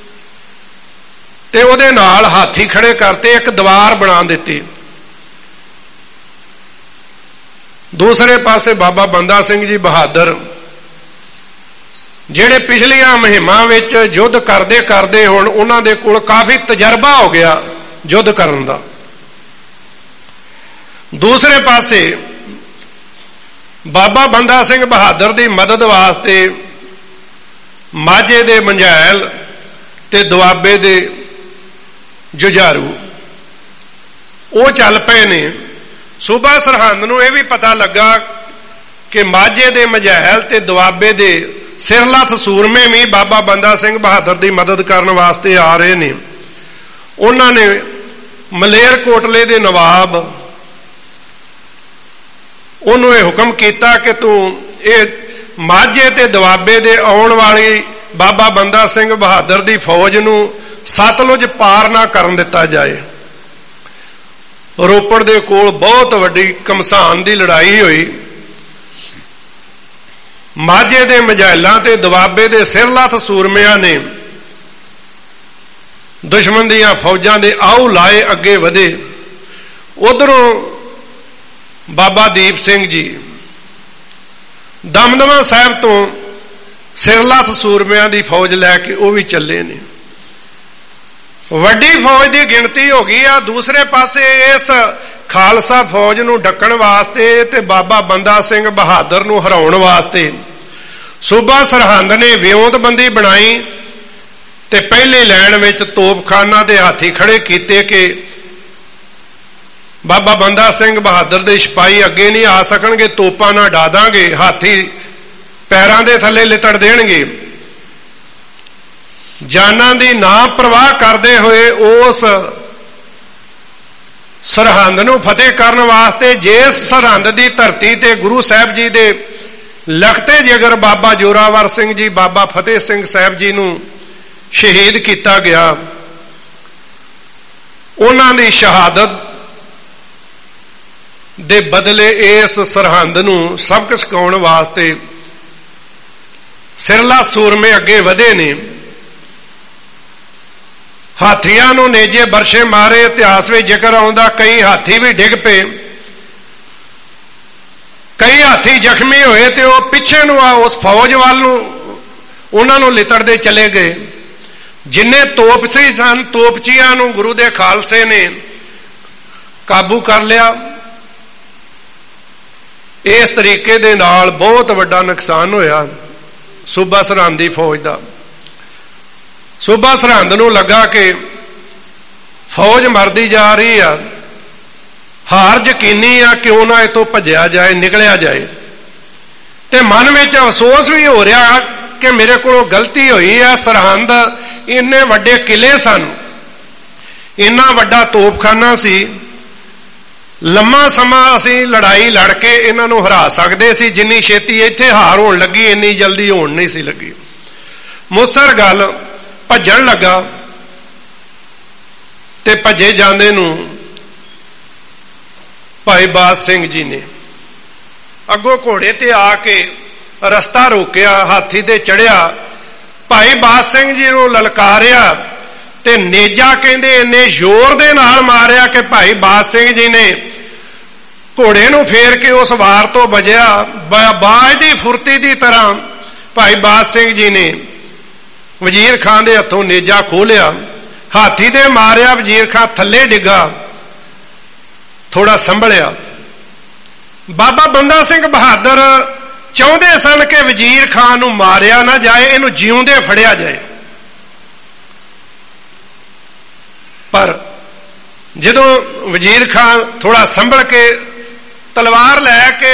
ਤੇ ਉਹਦੇ ਨਾਲ ਹਾਥੀ ਖੜੇ ਕਰਤੇ, ਇੱਕ ਦੀਵਾਰ ਬਣਾ ਦਿੱਤੀ। ਦੂਸਰੇ ਪਾਸੇ ਬਾਬਾ ਬੰਦਾ ਸਿੰਘ ਜੀ ਬਹਾਦਰ, ਜਿਹੜੇ ਪਿਛਲੀਆਂ ਮੁਹਿੰਮਾਂ ਵਿੱਚ ਯੁੱਧ ਕਰਦੇ ਕਰਦੇ ਹੁਣ ਉਹਨਾਂ ਦੇ ਕੋਲ ਕਾਫੀ ਤਜਰਬਾ ਹੋ ਗਿਆ ਯੁੱਧ ਕਰਨ ਦਾ। ਦੂਸਰੇ ਪਾਸੇ ਬਾਬਾ ਬੰਦਾ ਸਿੰਘ ਬਹਾਦਰ ਦੀ ਮਦਦ ਵਾਸਤੇ ਮਾਝੇ ਦੇ ਮੰਝੈਲ ਤੇ ਦੁਆਬੇ ਦੇ ਜੁਝਾਰੂ ਉਹ ਚੱਲ ਪਏ ਨੇ। ਸੂਬਾ ਸਰਹੰਦ ਨੂੰ ਇਹ ਵੀ ਪਤਾ ਲੱਗਾ ਕਿ ਮਾਝੇ ਦੇ ਮੰਝੈਲ ਤੇ ਦੁਆਬੇ ਦੇ ਸਿਰਲੱਥ ਸੂਰਮੇ ਵੀ ਬਾਬਾ ਬੰਦਾ ਸਿੰਘ ਬਹਾਦਰ ਦੀ ਮਦਦ ਕਰਨ ਵਾਸਤੇ ਆ ਰਹੇ ਨੇ। ਉਹਨਾਂ ਨੇ ਮਲੇਰਕੋਟਲੇ ਦੇ ਨਵਾਬ ਉਹਨੂੰ ਇਹ ਹੁਕਮ ਕੀਤਾ ਕਿ ਤੂੰ ਇਹ ਮਾਝੇ ਤੇ ਦੁਆਬੇ ਦੇ ਆਉਣ ਵਾਲੀ ਬਾਬਾ ਬੰਦਾ ਸਿੰਘ ਬਹਾਦਰ ਦੀ ਫੌਜ ਨੂੰ ਸਤਲੁਜ ਪਾਰ ਨਾ ਕਰਨ ਦਿੱਤਾ ਜਾਏ। ਰੋਪੜ ਦੇ ਕੋਲ ਬਹੁਤ ਵੱਡੀ ਘਮਸਾਨ ਦੀ ਲੜਾਈ ਹੋਈ, ਮਾਝੇ ਦੇ ਮਝੈਲਾਂ ਤੇ ਦੁਆਬੇ ਦੇ ਸਿਰਲੱਥ ਸੂਰਮਿਆਂ ਨੇ ਦੁਸ਼ਮਣ ਦੀਆਂ ਫੌਜਾਂ ਦੇ ਆਉ ਲਾਏ ਅੱਗੇ ਵਧੇ। ਉਧਰੋਂ ਬਾਬਾ ਦੀਪ ਸਿੰਘ ਜੀ ਦਮਦਮਾ ਸਾਹਿਬ ਤੋਂ ਸਿਰਲੱਥ ਸੂਰਮਿਆਂ ਦੀ ਫੌਜ ਲੈ ਕੇ ਉਹ ਵੀ ਚੱਲੇ ਨੇ। ਵੱਡੀ ਫੌਜ ਦੀ ਗਿਣਤੀ ਹੋ ਗਈ ਆ। ਦੂਸਰੇ ਪਾਸੇ ਇਸ ਖਾਲਸਾ ਫੌਜ ਨੂੰ ਢੱਕਣ ਵਾਸਤੇ ਤੇ ਬਾਬਾ ਬੰਦਾ ਸਿੰਘ ਬਹਾਦਰ ਨੂੰ ਹਰਾਉਣ ਵਾਸਤੇ ਸੂਬਾ ਸਰਹੰਦ ਨੇ ਵਿਉਂਤਬੰਦੀ ਬਣਾਈ ਤੇ ਪਹਿਲੀ ਲਾਈਨ ਵਿੱਚ ਤੋਪਖਾਨਾ ਤੇ ਹਾਥੀ ਖੜੇ ਕੀਤੇ ਕਿ ਬਾਬਾ ਬੰਦਾ ਸਿੰਘ ਬਹਾਦਰ ਦੇ ਸਿਪਾਹੀ ਅੱਗੇ ਨਹੀਂ ਆ ਸਕਣਗੇ, ਤੋਪਾਂ ਨਾਲ ਡਾ ਦਾਂਗੇ, ਹਾਥੀ ਪੈਰਾਂ ਦੇ ਥੱਲੇ ਲਿਤੜ ਦੇਣਗੇ। ਜਾਨਾਂ ਦੀ ਨਾ ਪਰਵਾਹ ਕਰਦੇ ਹੋਏ ਉਸ ਸਰਹੰਦ ਨੂੰ ਫਤਿਹ ਕਰਨ ਵਾਸਤੇ ਜਿਸ ਸਰਹੰਦ ਦੀ ਧਰਤੀ ਤੇ ਗੁਰੂ ਸਾਹਿਬ ਜੀ ਦੇ ਲਖਤੇ ਜਿਗਰ ਬਾਬਾ ਜੋਰਾਵਰ ਸਿੰਘ ਜੀ, ਬਾਬਾ ਫਤਿਹ ਸਿੰਘ ਸਾਹਿਬ ਜੀ ਨੂੰ ਸ਼ਹੀਦ ਕੀਤਾ ਗਿਆ, ਉਹਨਾਂ ਦੀ ਸ਼ਹਾਦਤ ਦੇ ਬਦਲੇ ਇਸ ਸਰਹੰਦ ਨੂੰ ਸਬਕ ਸਿਖਾਉਣ ਵਾਸਤੇ ਸਿਰਲਾ ਸੂਰਮੇ ਅੱਗੇ ਵਧੇ ਨੇ। ਹਾਥੀਆਂ ਨੂੰ ਨੇਜੇ ਬਰਸ਼ੇ ਮਾਰੇ, ਇਤਿਹਾਸ ਵਿੱਚ ਜ਼ਿਕਰ ਆਉਂਦਾ ਕਈ ਹਾਥੀ ਵੀ ਡਿੱਗ ਪਏ, ਕਈ ਹਾਥੀ ਜ਼ਖਮੀ ਹੋਏ ਤੇ ਉਹ ਪਿੱਛੇ ਨੂੰ ਆ ਉਸ ਫੌਜ ਵੱਲ ਨੂੰ ਉਹਨਾਂ ਨੂੰ ਲਿਤੜਦੇ ਚਲੇ ਗਏ। ਜਿੰਨੇ ਤੋਪਸੀ ਸਨ ਤੋਪਚੀਆਂ ਨੂੰ ਗੁਰੂ ਦੇ ਖਾਲਸੇ ਨੇ ਕਾਬੂ ਕਰ ਲਿਆ। ਇਸ ਤਰੀਕੇ ਦੇ ਨਾਲ ਬਹੁਤ ਵੱਡਾ ਨੁਕਸਾਨ ਹੋਇਆ ਸੂਬਾ ਸਰਹੰਦ ਦੀ ਫੌਜ ਦਾ। ਸੂਬਾ ਸਰਹੰਦ ਨੂੰ ਲੱਗਾ ਕਿ ਫੌਜ ਮਰਦੀ ਜਾ ਰਹੀ ਆ, ਹਾਰ ਯਕੀਨੀ ਆ, ਕਿਉਂ ਨਾ ਇਹ ਤੋਂ ਭੱਜਿਆ ਜਾਏ, ਨਿਕਲਿਆ ਜਾਏ। ਤੇ ਮਨ ਵਿੱਚ ਅਫਸੋਸ ਵੀ ਹੋ ਰਿਹਾ ਕਿ ਮੇਰੇ ਕੋਲੋਂ ਗਲਤੀ ਹੋਈ ਆ। ਸਰਹੰਦ ਇੰਨੇ ਵੱਡੇ ਕਿਲੇ ਸਨ, ਇੰਨਾ ਵੱਡਾ ਤੋਪਖਾਨਾ ਸੀ, ਲੰਮਾ ਸਮਾਂ ਅਸੀਂ ਲੜਾਈ ਲੜ ਕੇ ਇਹਨਾਂ ਨੂੰ ਹਰਾ ਸਕਦੇ ਸੀ। ਜਿੰਨੀ ਛੇਤੀ ਇੱਥੇ ਹਾਰ ਹੋਣ ਲੱਗੀ, ਇੰਨੀ ਜਲਦੀ ਹੋਣ ਨਹੀਂ ਸੀ ਲੱਗੀ। ਮੁਸਰ ਗੱਲ ਭੱਜਣ ਲੱਗਾ ਤੇ ਭੱਜੇ ਜਾਂਦੇ ਨੂੰ ਭਾਈ ਬਾਜ ਸਿੰਘ ਜੀ ਨੇ ਅੱਗੋਂ ਘੋੜੇ ਤੇ ਆ ਕੇ ਰਸਤਾ ਰੋਕਿਆ, ਹਾਥੀ ਤੇ ਚੜਿਆ, ਭਾਈ ਬਾਜ ਸਿੰਘ ਜੀ ਨੂੰ ਲਲਕਾਰਿਆ ਤੇ ਨੇਜਾ ਕਹਿੰਦੇ ਇੰਨੇ ਜ਼ੋਰ ਦੇ ਨਾਲ ਮਾਰਿਆ ਕਿ ਭਾਈ ਬਾਜ ਸਿੰਘ ਜੀ ਨੇ ਘੋੜੇ ਨੂੰ ਫੇਰ ਕੇ ਉਸ ਵਾਰ ਤੋਂ ਬਚਿਆ। ਬਾਜ ਦੀ ਫੁਰਤੀ ਦੀ ਤਰ੍ਹਾਂ ਭਾਈ ਬਾਜ ਸਿੰਘ ਜੀ ਨੇ ਵਜ਼ੀਰ ਖਾਨ ਦੇ ਹੱਥੋਂ ਨੇਜਾ ਖੋਲਿਆ, ਹਾਥੀ ਦੇ ਮਾਰਿਆ, ਵਜ਼ੀਰ ਖਾਨ ਥੱਲੇ ਡਿੱਗਾ, ਥੋੜਾ ਸੰਭਲਿਆ। ਬਾਬਾ ਬੰਦਾ ਸਿੰਘ ਬਹਾਦਰ ਚਾਹੁੰਦੇ ਸਨ ਕਿ ਵਜ਼ੀਰ ਖਾਨ ਨੂੰ ਮਾਰਿਆ ਨਾ ਜਾਏ, ਇਹਨੂੰ ਜਿਉਂਦੇ ਫੜਿਆ ਜਾਏ। ਪਰ ਜਦੋਂ ਵਜ਼ੀਰ ਖਾਨ ਥੋੜਾ ਸੰਭਲ ਕੇ ਤਲਵਾਰ ਲੈ ਕੇ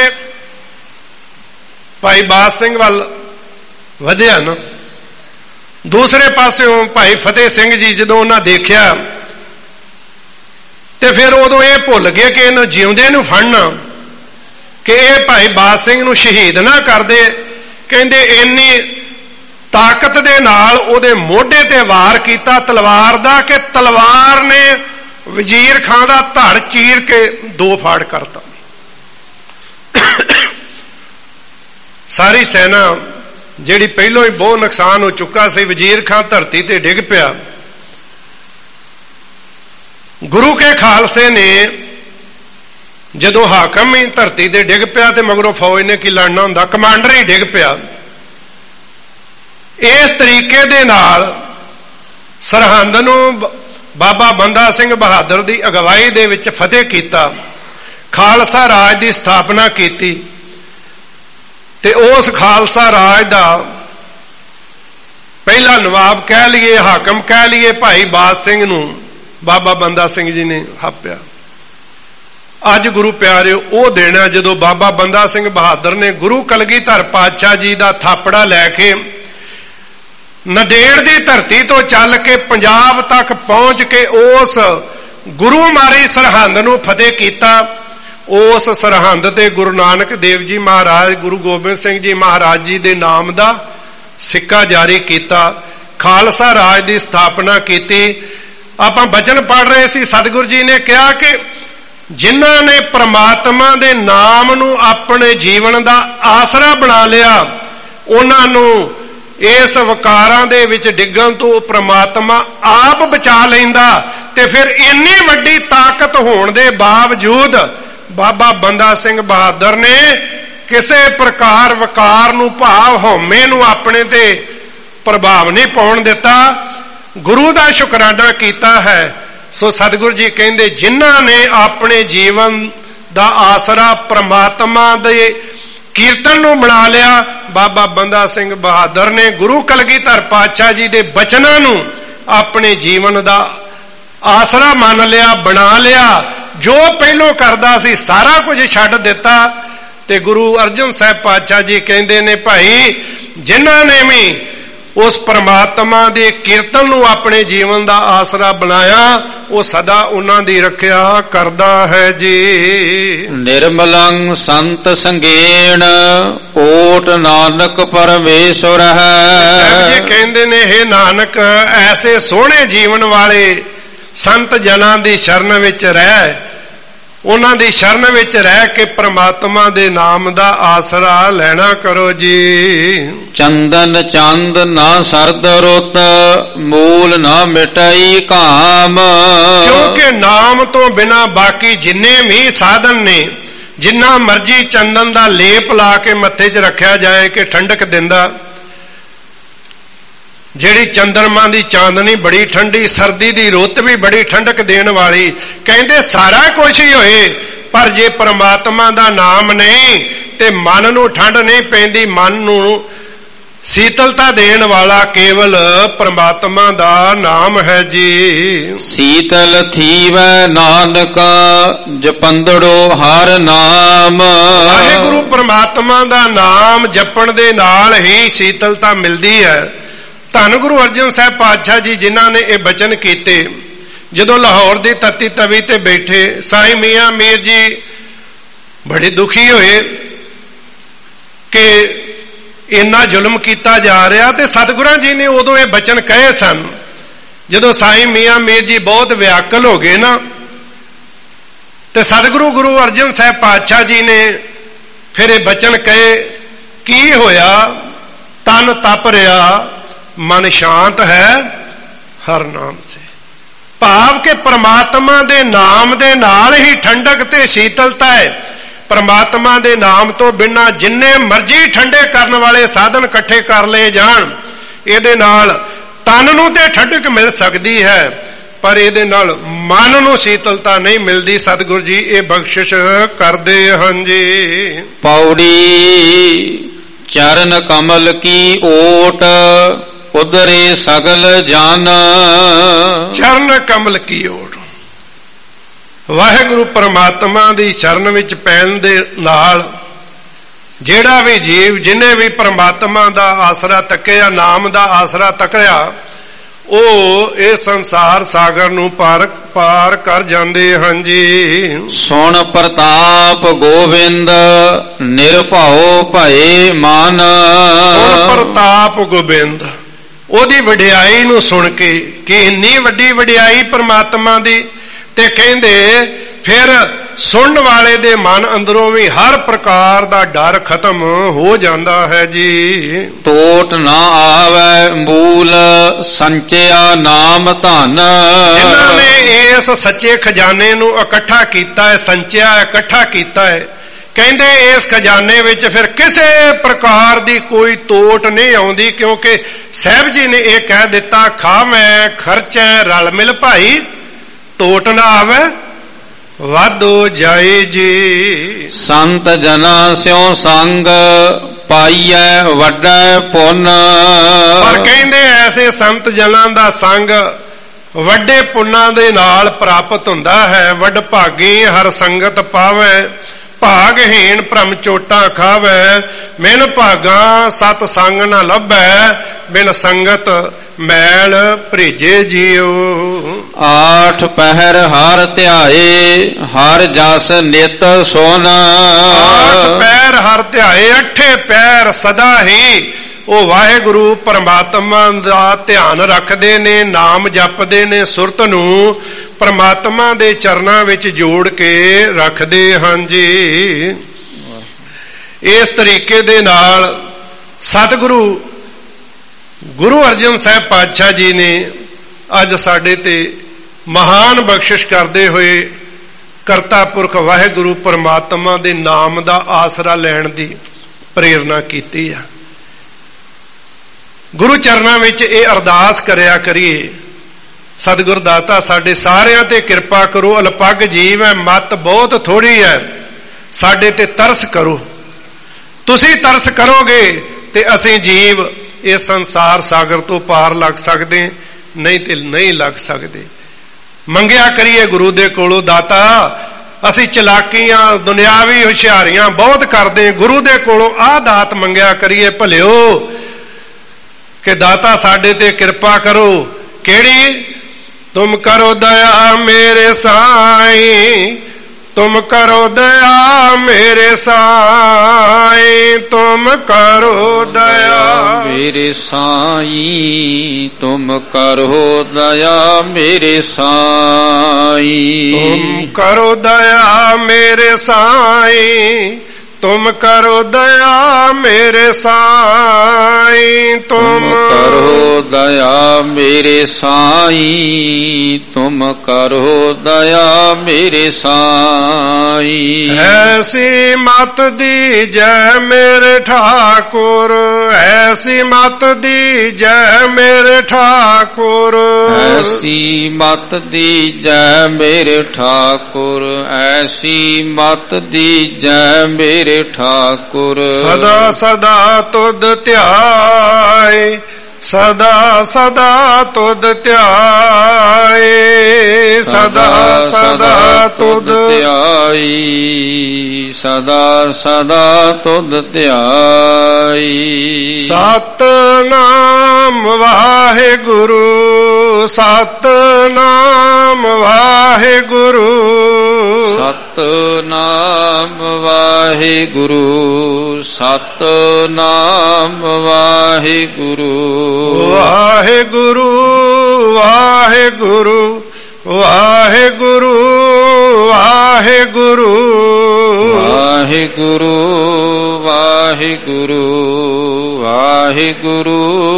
ਭਾਈ ਬਾਜ ਸਿੰਘ ਵੱਲ ਵਧਿਆ ਨਾ, ਦੂਸਰੇ ਪਾਸਿਓਂ ਭਾਈ ਫਤਿਹ ਸਿੰਘ ਜੀ ਜਦੋਂ ਉਹਨਾਂ ਦੇਖਿਆ ਤੇ ਫਿਰ ਉਦੋਂ ਇਹ ਭੁੱਲ ਗਏ ਕਿ ਇਹਨੂੰ ਜਿਉਂਦੇ ਨੂੰ ਫੜਨਾ, ਕਿ ਇਹ ਭਾਈ ਬਾਜ ਸਿੰਘ ਨੂੰ ਸ਼ਹੀਦ ਨਾ ਕਰਦੇ। ਕਹਿੰਦੇ ਇੰਨੀ ਤਾਕਤ ਦੇ ਨਾਲ ਉਹਦੇ ਮੋਢੇ ਤੇ ਵਾਰ ਕੀਤਾ ਤਲਵਾਰ ਦਾ ਕਿ ਤਲਵਾਰ ਨੇ ਵਜ਼ੀਰ ਖਾਨ ਦਾ ਧੜ ਚੀਰ ਕੇ ਦੋ ਫਾੜ ਕਰਤਾ। ਸਾਰੀ ਸੈਨਾ ਜਿਹੜੀ ਪਹਿਲੋਂ ਹੀ ਬਹੁਤ ਨੁਕਸਾਨ ਹੋ ਚੁੱਕਾ ਸੀ, ਵਜ਼ੀਰ ਖਾਨ ਧਰਤੀ ਤੇ ਡਿੱਗ ਪਿਆ। ਗੁਰੂ ਕੇ ਖਾਲਸੇ ਨੇ ਜਦੋਂ ਹਾਕਮ ਹੀ ਧਰਤੀ ਤੇ ਡਿੱਗ ਪਿਆ ਤੇ ਮਗਰੋਂ ਫੌਜ ਨੇ ਕੀ ਲੜਨਾ ਹੁੰਦਾ, ਕਮਾਂਡਰ ਹੀ ਡਿੱਗ ਪਿਆ। ਇਸ ਤਰੀਕੇ ਦੇ ਨਾਲ ਸਰਹੰਦ ਨੂੰ ਬਾਬਾ ਬੰਦਾ ਸਿੰਘ ਬਹਾਦਰ ਦੀ ਅਗਵਾਈ ਦੇ ਵਿੱਚ ਫਤਿਹ ਕੀਤਾ, ਖਾਲਸਾ ਰਾਜ ਦੀ ਸਥਾਪਨਾ ਕੀਤੀ। ਤੇ ਉਸ ਖਾਲਸਾ ਰਾਜ ਦਾ ਪਹਿਲਾ ਨਵਾਬ ਕਹਿ ਲਈਏ, ਹਾਕਮ ਕਹਿ ਲਈਏ, ਭਾਈ ਬਾਜ ਸਿੰਘ ਨੂੰ ਬਾਬਾ ਬੰਦਾ ਸਿੰਘ ਜੀ ਨੇ ਹਾਪਿਆ। ਅੱਜ ਗੁਰੂ ਪਿਆਰਿਓ ਉਹ ਦਿਨ ਹੈ ਜਦੋਂ ਬਾਬਾ ਬੰਦਾ ਸਿੰਘ ਬਹਾਦਰ ਨੇ ਗੁਰੂ ਕਲਗੀਧਰ ਪਾਤਸ਼ਾਹ ਜੀ ਦਾ ਥਾਪੜਾ ਲੈ ਕੇ ਨੰਦੇੜ ਦੀ ਧਰਤੀ ਤੋਂ ਚੱਲ ਕੇ ਪੰਜਾਬ ਤੱਕ ਪਹੁੰਚ ਕੇ ਉਸ ਗੁਰੂ ਮਾਰੀ ਸਰਹੰਦ ਨੂੰ ਫਤਿਹ ਕੀਤਾ। ਉਸ ਸਰਹੰਦ ਤੇ ਗੁਰੂ ਨਾਨਕ ਦੇਵ ਜੀ ਮਹਾਰਾਜ, ਗੁਰੂ ਗੋਬਿੰਦ ਸਿੰਘ ਜੀ ਮਹਾਰਾਜ ਜੀ ਦੇ ਨਾਮ ਦਾ ਸਿੱਕਾ ਜਾਰੀ ਕੀਤਾ, ਖਾਲਸਾ ਰਾਜ ਦੀ ਸਥਾਪਨਾ ਕੀਤੀ। ਆਪਾਂ ਬਚਨ ਪੜ੍ਹ ਰਹੇ ਸੀ, ਸਤਿਗੁਰੂ ਜੀ ਨੇ ਕਿਹਾ ਕਿ ਜਿਨ੍ਹਾਂ ਨੇ ਪ੍ਰਮਾਤਮਾ ਦੇ ਨਾਮ ਨੂੰ ਆਪਣੇ ਜੀਵਨ ਦਾ ਆਸਰਾ ਬਣਾ ਲਿਆ, ਉਹਨਾਂ ਨੂੰ ਇਸ ਵਿਕਾਰਾਂ ਦੇ ਵਿੱਚ ਡਿੱਗਣ ਤੋਂ ਪ੍ਰਮਾਤਮਾ ਆਪ ਬਚਾ ਲੈਂਦਾ। ਤੇ ਫਿਰ ਇੰਨੀ ਵੱਡੀ ਤਾਕਤ ਹੋਣ ਦੇ ਬਾਵਜੂਦ ਬਾਬਾ ਬੰਦਾ ਸਿੰਘ ਬਹਾਦਰ ਨੇ ਕਿਸੇ ਪ੍ਰਕਾਰ ਵਿਕਾਰ ਨੂੰ, ਭਾਵ ਹਉਮੈ ਨੂੰ ਆਪਣੇ ਤੇ ਪ੍ਰਭਾਵ ਨਹੀਂ ਪਾਉਣ ਦਿੱਤਾ, ਗੁਰੂ ਦਾ ਸ਼ੁਕਰਾਨਾ ਕੀਤਾ ਹੈ। ਸੋ ਸਤਿਗੁਰੂ ਜੀ ਕਹਿੰਦੇ ਜਿਨ੍ਹਾਂ ਨੇ ਆਪਣੇ ਜੀਵਨ ਦਾ ਆਸਰਾ ਪ੍ਰਮਾਤਮਾ ਦੇ ਕੀਰਤਨ ਨੂੰ ਬਣਾ ਲਿਆ, ਬਾਬਾ ਬੰਦਾ ਸਿੰਘ ਬਹਾਦਰ ਨੇ ਗੁਰੂ ਕਲਗੀਧਰ ਪਾਤਸ਼ਾਹ ਜੀ ਦੇ ਬਚਨਾਂ ਨੂੰ ਆਪਣੇ ਜੀਵਨ ਦਾ ਆਸਰਾ ਮੰਨ ਲਿਆ, ਬਣਾ ਲਿਆ। ਜੋ ਪਹਿਲੋਂ ਕਰਦਾ ਸੀ ਸਾਰਾ ਕੁਝ ਛੱਡ ਦਿੱਤਾ। ਤੇ ਗੁਰੂ ਅਰਜਨ ਸਾਹਿਬ ਪਾਤਸ਼ਾਹ ਜੀ ਕਹਿੰਦੇ ਨੇ, ਭਾਈ ਜਿਨ੍ਹਾਂ ਨੇ ਵੀ ਉਸ ਪ੍ਰਮਾਤਮਾ ਦੇ ਕੀਰਤਨ ਨੂੰ ਆਪਣੇ ਜੀਵਨ ਦਾ ਆਸਰਾ ਬਣਾਇਆ, ਉਹ ਸਦਾ ਉਹਨਾਂ ਦੀ ਰੱਖਿਆ ਕਰਦਾ ਹੈ ਜੀ। ਨਿਰਮਲੰ ਸੰਤ ਸੰਗੇਣ ਕੋਟ ਨਾਨਕ ਪਰਮੇਸ਼ਵਰ ਹੈ। ਸਾਹਿਬ ਜੀ ਕਹਿੰਦੇ ਨੇ, ਹੇ ਨਾਨਕ, ਐਸੇ ਸੋਹਣੇ ਜੀਵਨ ਵਾਲੇ ਸੰਤ ਜਨਾਂ ਦੀ ਸ਼ਰਨ ਵਿੱਚ ਰਹਿ, ਉਹਨਾਂ ਦੀ ਸ਼ਰਨ ਵਿੱਚ ਰਹਿ ਕੇ ਪ੍ਰਮਾਤਮਾ ਦੇ ਨਾਮ ਦਾ ਆਸਰਾ ਲੈਣਾ ਕਰੋ ਜੀ। ਚੰਦਨ ਚੰਦ ਨਾ ਸਰਦ ਰੁੱਤ, ਮੂਲ ਨਾ ਮਿਟਾਈ ਕਾਮ। ਕਿਉਂਕਿ ਨਾਮ ਤੋਂ ਬਿਨਾਂ ਬਾਕੀ ਜਿੰਨੇ ਵੀ ਸਾਧਨ ਨੇ, ਜਿੰਨਾ ਮਰਜੀ ਚੰਦਨ ਦਾ ਲੇਪ ਲਾ ਕੇ ਮੱਥੇ 'ਚ ਰੱਖਿਆ ਜਾਏ ਕਿ ਠੰਡਕ ਦਿੰਦਾ, ਜਿਹੜੀ ਚੰਦਰਮਾ ਦੀ ਚਾਂਦਨੀ ਬੜੀ ਠੰਡੀ, ਸਰਦੀ ਦੀ ਰੁੱਤ ਵੀ ਬੜੀ ਠੰਡਕ ਦੇਣ ਵਾਲੀ, ਕਹਿੰਦੇ ਸਾਰਾ ਕੁਝ ਹੀ ਹੋਏ ਪਰ ਜੇ ਪਰਮਾਤਮਾ ਦਾ ਨਾਮ ਨਹੀਂ ਤੇ ਮਨ ਨੂੰ ਠੰਡ ਨਹੀਂ ਪੈਂਦੀ। ਮਨ ਨੂੰ ਸੀਤਲਤਾ ਦੇਣ ਵਾਲਾ ਕੇਵਲ ਪਰਮਾਤਮਾ ਦਾ ਨਾਮ ਹੈ ਜੀ। ਸੀਤਲ ਥੀਵੈ ਨਾਨਕ ਜਪੰਦੜੋ ਹਰ ਨਾਮ। ਵਾਹਿਗੁਰੂ ਪਰਮਾਤਮਾ ਦਾ ਨਾਮ ਜਪਣ ਦੇ ਨਾਲ ਹੀ ਸੀਤਲਤਾ ਮਿਲਦੀ ਹੈ। ਧੰਨ ਗੁਰੂ ਅਰਜਨ ਸਾਹਿਬ ਪਾਤਸ਼ਾਹ ਜੀ ਜਿਨ੍ਹਾਂ ਨੇ ਇਹ ਬਚਨ ਕੀਤੇ, ਜਦੋਂ ਲਾਹੌਰ ਦੀ ਤੱਤੀ ਤਵੀ ਤੇ ਬੈਠੇ ਸਾਈਂ ਮੀਆਂ ਮੀਰ ਜੀ ਬੜੇ ਦੁਖੀ ਹੋਏ ਕਿ ਇੰਨਾ ਜ਼ੁਲਮ ਕੀਤਾ ਜਾ ਰਿਹਾ, ਤੇ ਸਤਿਗੁਰਾਂ ਜੀ ਨੇ ਉਦੋਂ ਇਹ ਬਚਨ ਕਹੇ ਸਨ। ਜਦੋਂ ਸਾਈਂ ਮੀਆਂ ਮੀਰ ਜੀ ਬਹੁਤ ਵਿਆਕਲ ਹੋ ਗਏ ਨਾ, ਤੇ ਸਤਿਗੁਰੂ ਗੁਰੂ ਅਰਜਨ ਸਾਹਿਬ ਪਾਤਸ਼ਾਹ ਜੀ ਨੇ ਫਿਰ ਇਹ ਬਚਨ ਕਹੇ, ਕੀ ਹੋਇਆ ਤਨ ਤਪ ਰਿਹਾ ਮਨ ਸ਼ਾਂਤ ਹੈ ਹਰ ਨਾਮ ਸੇ। ਭਾਵ ਕਿ ਪ੍ਰਮਾਤਮਾ ਦੇ ਨਾਮ ਦੇ ਨਾਲ ਹੀ ਠੰਡਕ ਤੇ ਸ਼ੀਤਲਤਾ ਹੈ। ਪ੍ਰਮਾਤਮਾ ਦੇ ਨਾਮ ਤੋਂ ਬਿਨਾਂ ਜਿੰਨੇ ਮਰਜ਼ੀ ਠੰਡੇ ਕਰਨ ਵਾਲੇ ਸਾਧਨ ਇਕੱਠੇ ਕਰ ਲਏ ਜਾਣ, ਇਹਦੇ ਨਾਲ ਤਨ ਨੂੰ ਤੇ ਠੰਡਕ ਮਿਲ ਸਕਦੀ ਹੈ, ਪਰ ਇਹਦੇ ਨਾਲ ਮਨ ਨੂੰ ਸ਼ੀਤਲਤਾ ਨਹੀਂ ਮਿਲਦੀ। ਸਤਿਗੁਰੂ ਜੀ ਇਹ ਬਖਸ਼ਿਸ਼ ਕਰਦੇ ਹਨ ਜੀ। ਪੌੜੀ ਚਰਨ ਕਮਲ ਕੀ ਓਟ ਉਦਰੇ ਸਗਲ ਜਨ। ਚਰਨ ਕਮਲ ਕੀ ਓਟ, ਵਾਹਿਗੁਰੂ ਪਰਮਾਤਮਾ ਦੀ ਚਰਨ ਵਿੱਚ ਪੈਣ ਦੇ ਨਾਲ ਜਿਹੜਾ ਵੀ ਜੀਵ ਜਿਹਨੇ ਵੀ ਪਰਮਾਤਮਾ ਦਾ ਆਸਰਾ ਤੱਕਿਆ, ਨਾਮ ਦਾ ਆਸਰਾ ਤੱਕਿਆ, ਉਹ ਇਹ ਸੰਸਾਰ ਸਾਗਰ ਨੂੰ ਪਾਰ ਪਾਰ ਕਰ ਜਾਂਦੇ ਹਨ ਜੀ। ਸੁਣ ਪ੍ਰਤਾਪ ਗੋਬਿੰਦ ਨਿਰਭਉ ਭਏ ਮਨ। ਸੁਣ ਪ੍ਰਤਾਪ ਗੋਬਿੰਦ, ਉਹਦੀ ਵਡਿਆਈ ਨੂੰ ਸੁਣ ਕੇ ਕਿ ਇੰਨੀ ਵੱਡੀ ਵਡਿਆਈ ਪਰਮਾਤਮਾ ਦੀ, ਤੇ ਕਹਿੰਦੇ ਫਿਰ ਸੁਣਨ ਵਾਲੇ ਦੇ ਮਨ ਅੰਦਰੋਂ ਵੀ ਹਰ ਪ੍ਰਕਾਰ ਦਾ ਡਰ ਖਤਮ ਹੋ ਜਾਂਦਾ ਹੈ ਜੀ। ਟੋਟ ਨਾ ਆਵੇ ਮੂਲ ਸੰਚਿਆ ਨਾਮ ਧਨ। ਜਿਨ੍ਹਾਂ ਨੇ ਇਸ ਸੱਚੇ ਖਜ਼ਾਨੇ ਨੂੰ ਇਕੱਠਾ ਕੀਤਾ ਹੈ, ਸੰਚਿਆ ਇਕੱਠਾ ਕੀਤਾ ਹੈ, ਕਹਿੰਦੇ ਇਸ ਖਜ਼ਾਨੇ ਵਿੱਚ ਫਿਰ ਕਿਸੇ ਪ੍ਰਕਾਰ ਦੀ ਕੋਈ ਤੋਟ ਨਹੀਂ ਆਉਂਦੀ, ਕਿਉਂਕਿ ਸਾਹਿਬ ਜੀ ਨੇ ਇਹ ਕਹਿ ਦਿੱਤਾ, ਖਾਵੈ ਖਰਚੈ ਰਲ ਮਿਲ ਭਾਈ, ਟੋਟ ਨਾ ਆਵੇ ਵਾਧੋ ਜਾਏ ਜੀ। ਸੰਤ ਜਨਾ ਸਿਉ ਸੰਗ ਪਾਈਐ ਵੱਡਾ ਪੁੰਨ। ਪਰ ਕਹਿੰਦੇ ਐਸੇ ਸੰਤ ਜਨਾਂ ਦਾ ਸੰਗ ਵੱਡੇ ਪੁੰਨਾਂ ਦੇ ਨਾਲ ਪ੍ਰਾਪਤ ਹੁੰਦਾ ਹੈ। ਵੱਡ ਭਾਗੀ ਹਰ ਸੰਗਤ ਪਾਵੈ, ਭਾਗਹੀਣ ਭ੍ਰਮ ਚੋਟਾਂ ਖਾਵੈ। ਮਿਨ ਭਾਗਾ ਸਤ ਸੰਗ ਨ ਲੱਭੈ, ਬਿਨ ਸੰਗਤ ਮੈਲ ਭਰੀਜੇ ਜੀਓ। ਆਠ ਪਹਿਰ ਹਰ ਧਿਆਏ ਹਰ ਜਸ ਨਿਤ ਸੁਨ। ਆਠ ਪੈਰ ਹਰ ਧਿਆਏ, ਅੱਠੇ ਪੈਰ ਸਦਾ ਹੀ ਉਹ ਵਾਹਿਗੁਰੂ ਪਰਮਾਤਮਾ ਦਾ ਧਿਆਨ ਰੱਖਦੇ ਨੇ, ਨਾਮ ਜਪਦੇ ਨੇ, ਸੁਰਤ ਨੂੰ ਪਰਮਾਤਮਾ ਦੇ ਚਰਨਾਂ ਵਿੱਚ ਜੋੜ ਕੇ ਰੱਖਦੇ ਹਨ ਜੀ। ਇਸ ਤਰੀਕੇ ਦੇ ਨਾਲ ਸਤਿਗੁਰੂ ਗੁਰੂ ਅਰਜਨ ਸਾਹਿਬ ਪਾਤਸ਼ਾਹ ਜੀ ਨੇ ਅੱਜ ਸਾਡੇ ਤੇ ਮਹਾਨ ਬਖਸ਼ਿਸ਼ ਕਰਦੇ ਹੋਏ ਕਰਤਾ ਪੁਰਖ ਵਾਹਿਗੁਰੂ ਪਰਮਾਤਮਾ ਦੇ ਨਾਮ ਦਾ ਆਸਰਾ ਲੈਣ ਦੀ ਪ੍ਰੇਰਨਾ ਕੀਤੀ ਆ। ਗੁਰੂ ਚਰਨਾਂ ਵਿੱਚ ਇਹ ਅਰਦਾਸ ਕਰਿਆ ਕਰੀਏ, ਸਤਿਗੁਰ ਦਾਤਾ ਸਾਡੇ ਸਾਰਿਆਂ ਤੇ ਕਿਰਪਾ ਕਰੋ। ਅਲਪੱਗ ਜੀਵ ਹੈ, ਮੱਤ ਬਹੁਤ ਥੋੜੀ ਹੈ, ਸਾਡੇ ਤੇ ਤਰਸ ਕਰੋ। ਤੁਸੀਂ ਤਰਸ ਕਰੋਗੇ ਤੇ ਅਸੀਂ ਜੀਵ ਇਸ ਸੰਸਾਰ ਸਾਗਰ ਤੋਂ ਪਾਰ ਲੱਗ ਸਕਦੇ, ਨਹੀਂ ਤੇ ਨਹੀਂ ਲੱਗ ਸਕਦੇ। ਮੰਗਿਆ ਕਰੀਏ ਗੁਰੂ ਦੇ ਕੋਲੋਂ, ਦਾਤਾ ਅਸੀਂ ਚਲਾਕੀਆਂ ਦੁਨਿਆਵੀ ਹੁਸ਼ਿਆਰੀਆਂ ਬਹੁਤ ਕਰਦੇ, ਗੁਰੂ ਦੇ ਕੋਲੋਂ ਆਹ ਦਾਤ ਮੰਗਿਆ ਕਰੀਏ ਭਲਿਓ ਕਿ ਦਾਤਾ ਸਾਡੇ ਤੇ ਕਿਰਪਾ ਕਰੋ। ਕਿਹੜੀ? ਤੁਮ ਕਰੋ ਦਇਆ ਮੇਰੇ ਸਾਈਂ, ਤੁਮ ਕਰੋ ਦਇਆ ਮੇਰੇ ਸਾਈਂ, ਤੁਮ ਕਰੋ ਦਇਆ ਮੇਰੇ ਸਾਈਂ, ਤੁਮ ਕਰੋ ਦਇਆ ਮੇਰੇ ਸਾਈਂ। ਤੁਮ ਕਰੋ ਦਇਆ ਮੇਰੇ ਸਾਈਂ, ਤੁਮ ਕਰੋ ਦਇਆ ਮੇਰੇ ਸਾਈਂ, ਤੁਮ ਕਰੋ दया मेरे साईं, तुम करो दया मेरे साईं। ऐसी मत दीजै मेरे ठाकुर, ऐसी मत दीजै मेरे ठाकुर, ऐसी मत दीजै मेरे ठाकुर, ऐसी मत दीजै मेरे ठाकुर। सदा सदा तुद ध्याए, सदा सदा तुद ध्याए, सदा सदा तुद ध्याई, सदा सदा तुद ध्याई। सतनाम वाहेगुरु, सतनाम वाहेगुरु, सतनाम वाहेगुरु, सतनाम वाहेगुरु। वाहेगुरु वाहेगुरु वाहेगुरु वाहेगुरु, वाहेगुरु वाहेगुरु वाहेगुरु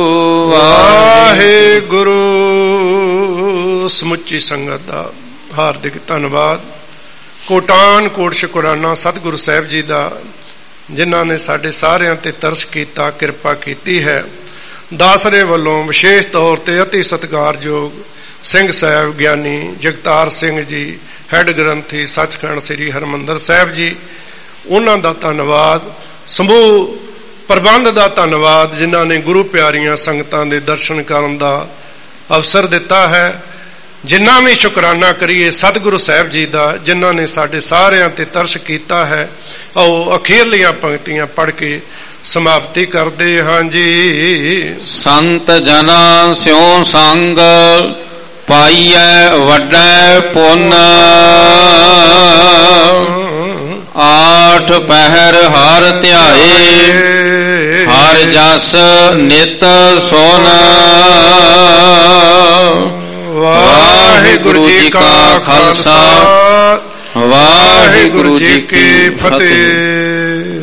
वाहेगुरु। ਸਮੁੱਚੀ ਸੰਗਤ ਦਾ ਹਾਰਦਿਕ ਧੰਨਵਾਦ, ਕੋਟਾਨ ਕੋਟ ਸ਼ੁਕਰਾਨਾ ਸਤਿਗੁਰੂ ਸਾਹਿਬ ਜੀ ਦਾ, ਜਿਨ੍ਹਾਂ ਨੇ ਸਾਡੇ ਸਾਰਿਆਂ ਤੇ ਤਰਸ ਕੀਤਾ, ਕਿਰਪਾ ਕੀਤੀ ਹੈ। ਦਾਸਰੇ ਵੱਲੋਂ ਵਿਸ਼ੇਸ਼ ਤੌਰ ਤੇ ਅਤੀ ਸਤਿਕਾਰਯੋਗ ਸਿੰਘ ਸਾਹਿਬ ਗਿਆਨੀ ਜਗਤਾਰ ਸਿੰਘ ਜੀ, ਹੈੱਡ ਗ੍ਰੰਥੀ ਸੱਚਖੰਡ ਸ੍ਰੀ ਹਰਿਮੰਦਰ ਸਾਹਿਬ ਜੀ, ਉਹਨਾਂ ਦਾ ਧੰਨਵਾਦ। ਸਮੂਹ ਪ੍ਰਬੰਧ ਦਾ ਧੰਨਵਾਦ, ਜਿਨ੍ਹਾਂ ਨੇ ਗੁਰੂ ਪਿਆਰੀਆਂ ਸੰਗਤਾਂ ਦੇ ਦਰਸ਼ਨ ਕਰਨ ਦਾ ਅਵਸਰ ਦਿੱਤਾ ਹੈ। ਜਿੰਨਾ ਵੀ ਸ਼ੁਕਰਾਨਾ ਕਰੀਏ ਸਤਿਗੁਰੂ ਸਾਹਿਬ ਜੀ ਦਾ, ਜਿਨ੍ਹਾਂ ਨੇ ਸਾਡੇ ਸਾਰਿਆਂ ਤੇ ਤਰਸ ਕੀਤਾ ਹੈ। ਆਓ ਅਖੀਰਲੀਆਂ ਪੰਕਤੀਆਂ ਪੜ੍ਹ ਕੇ ਸਮਾਪਤੀ ਕਰਦੇ ਹਾਂ ਜੀ। ਸੰਤ ਜਨਾਂ ਸਿਉ ਸੰਗ ਪਾਈਐ ਵੱਡੈ ਪੁੰਨ, ਆਠ ਪਹਿਰ ਹਰ ਧਿਆਏ, ਹਰ ਜਸ ਨਿਤ ਸੁਨ। ਵਾਹਿਗੁਰੂ ਜੀ ਕਾ ਖਾਲਸਾ, ਵਾਹਿਗੁਰੂ ਜੀ ਕੀ ਫਤਿਹ।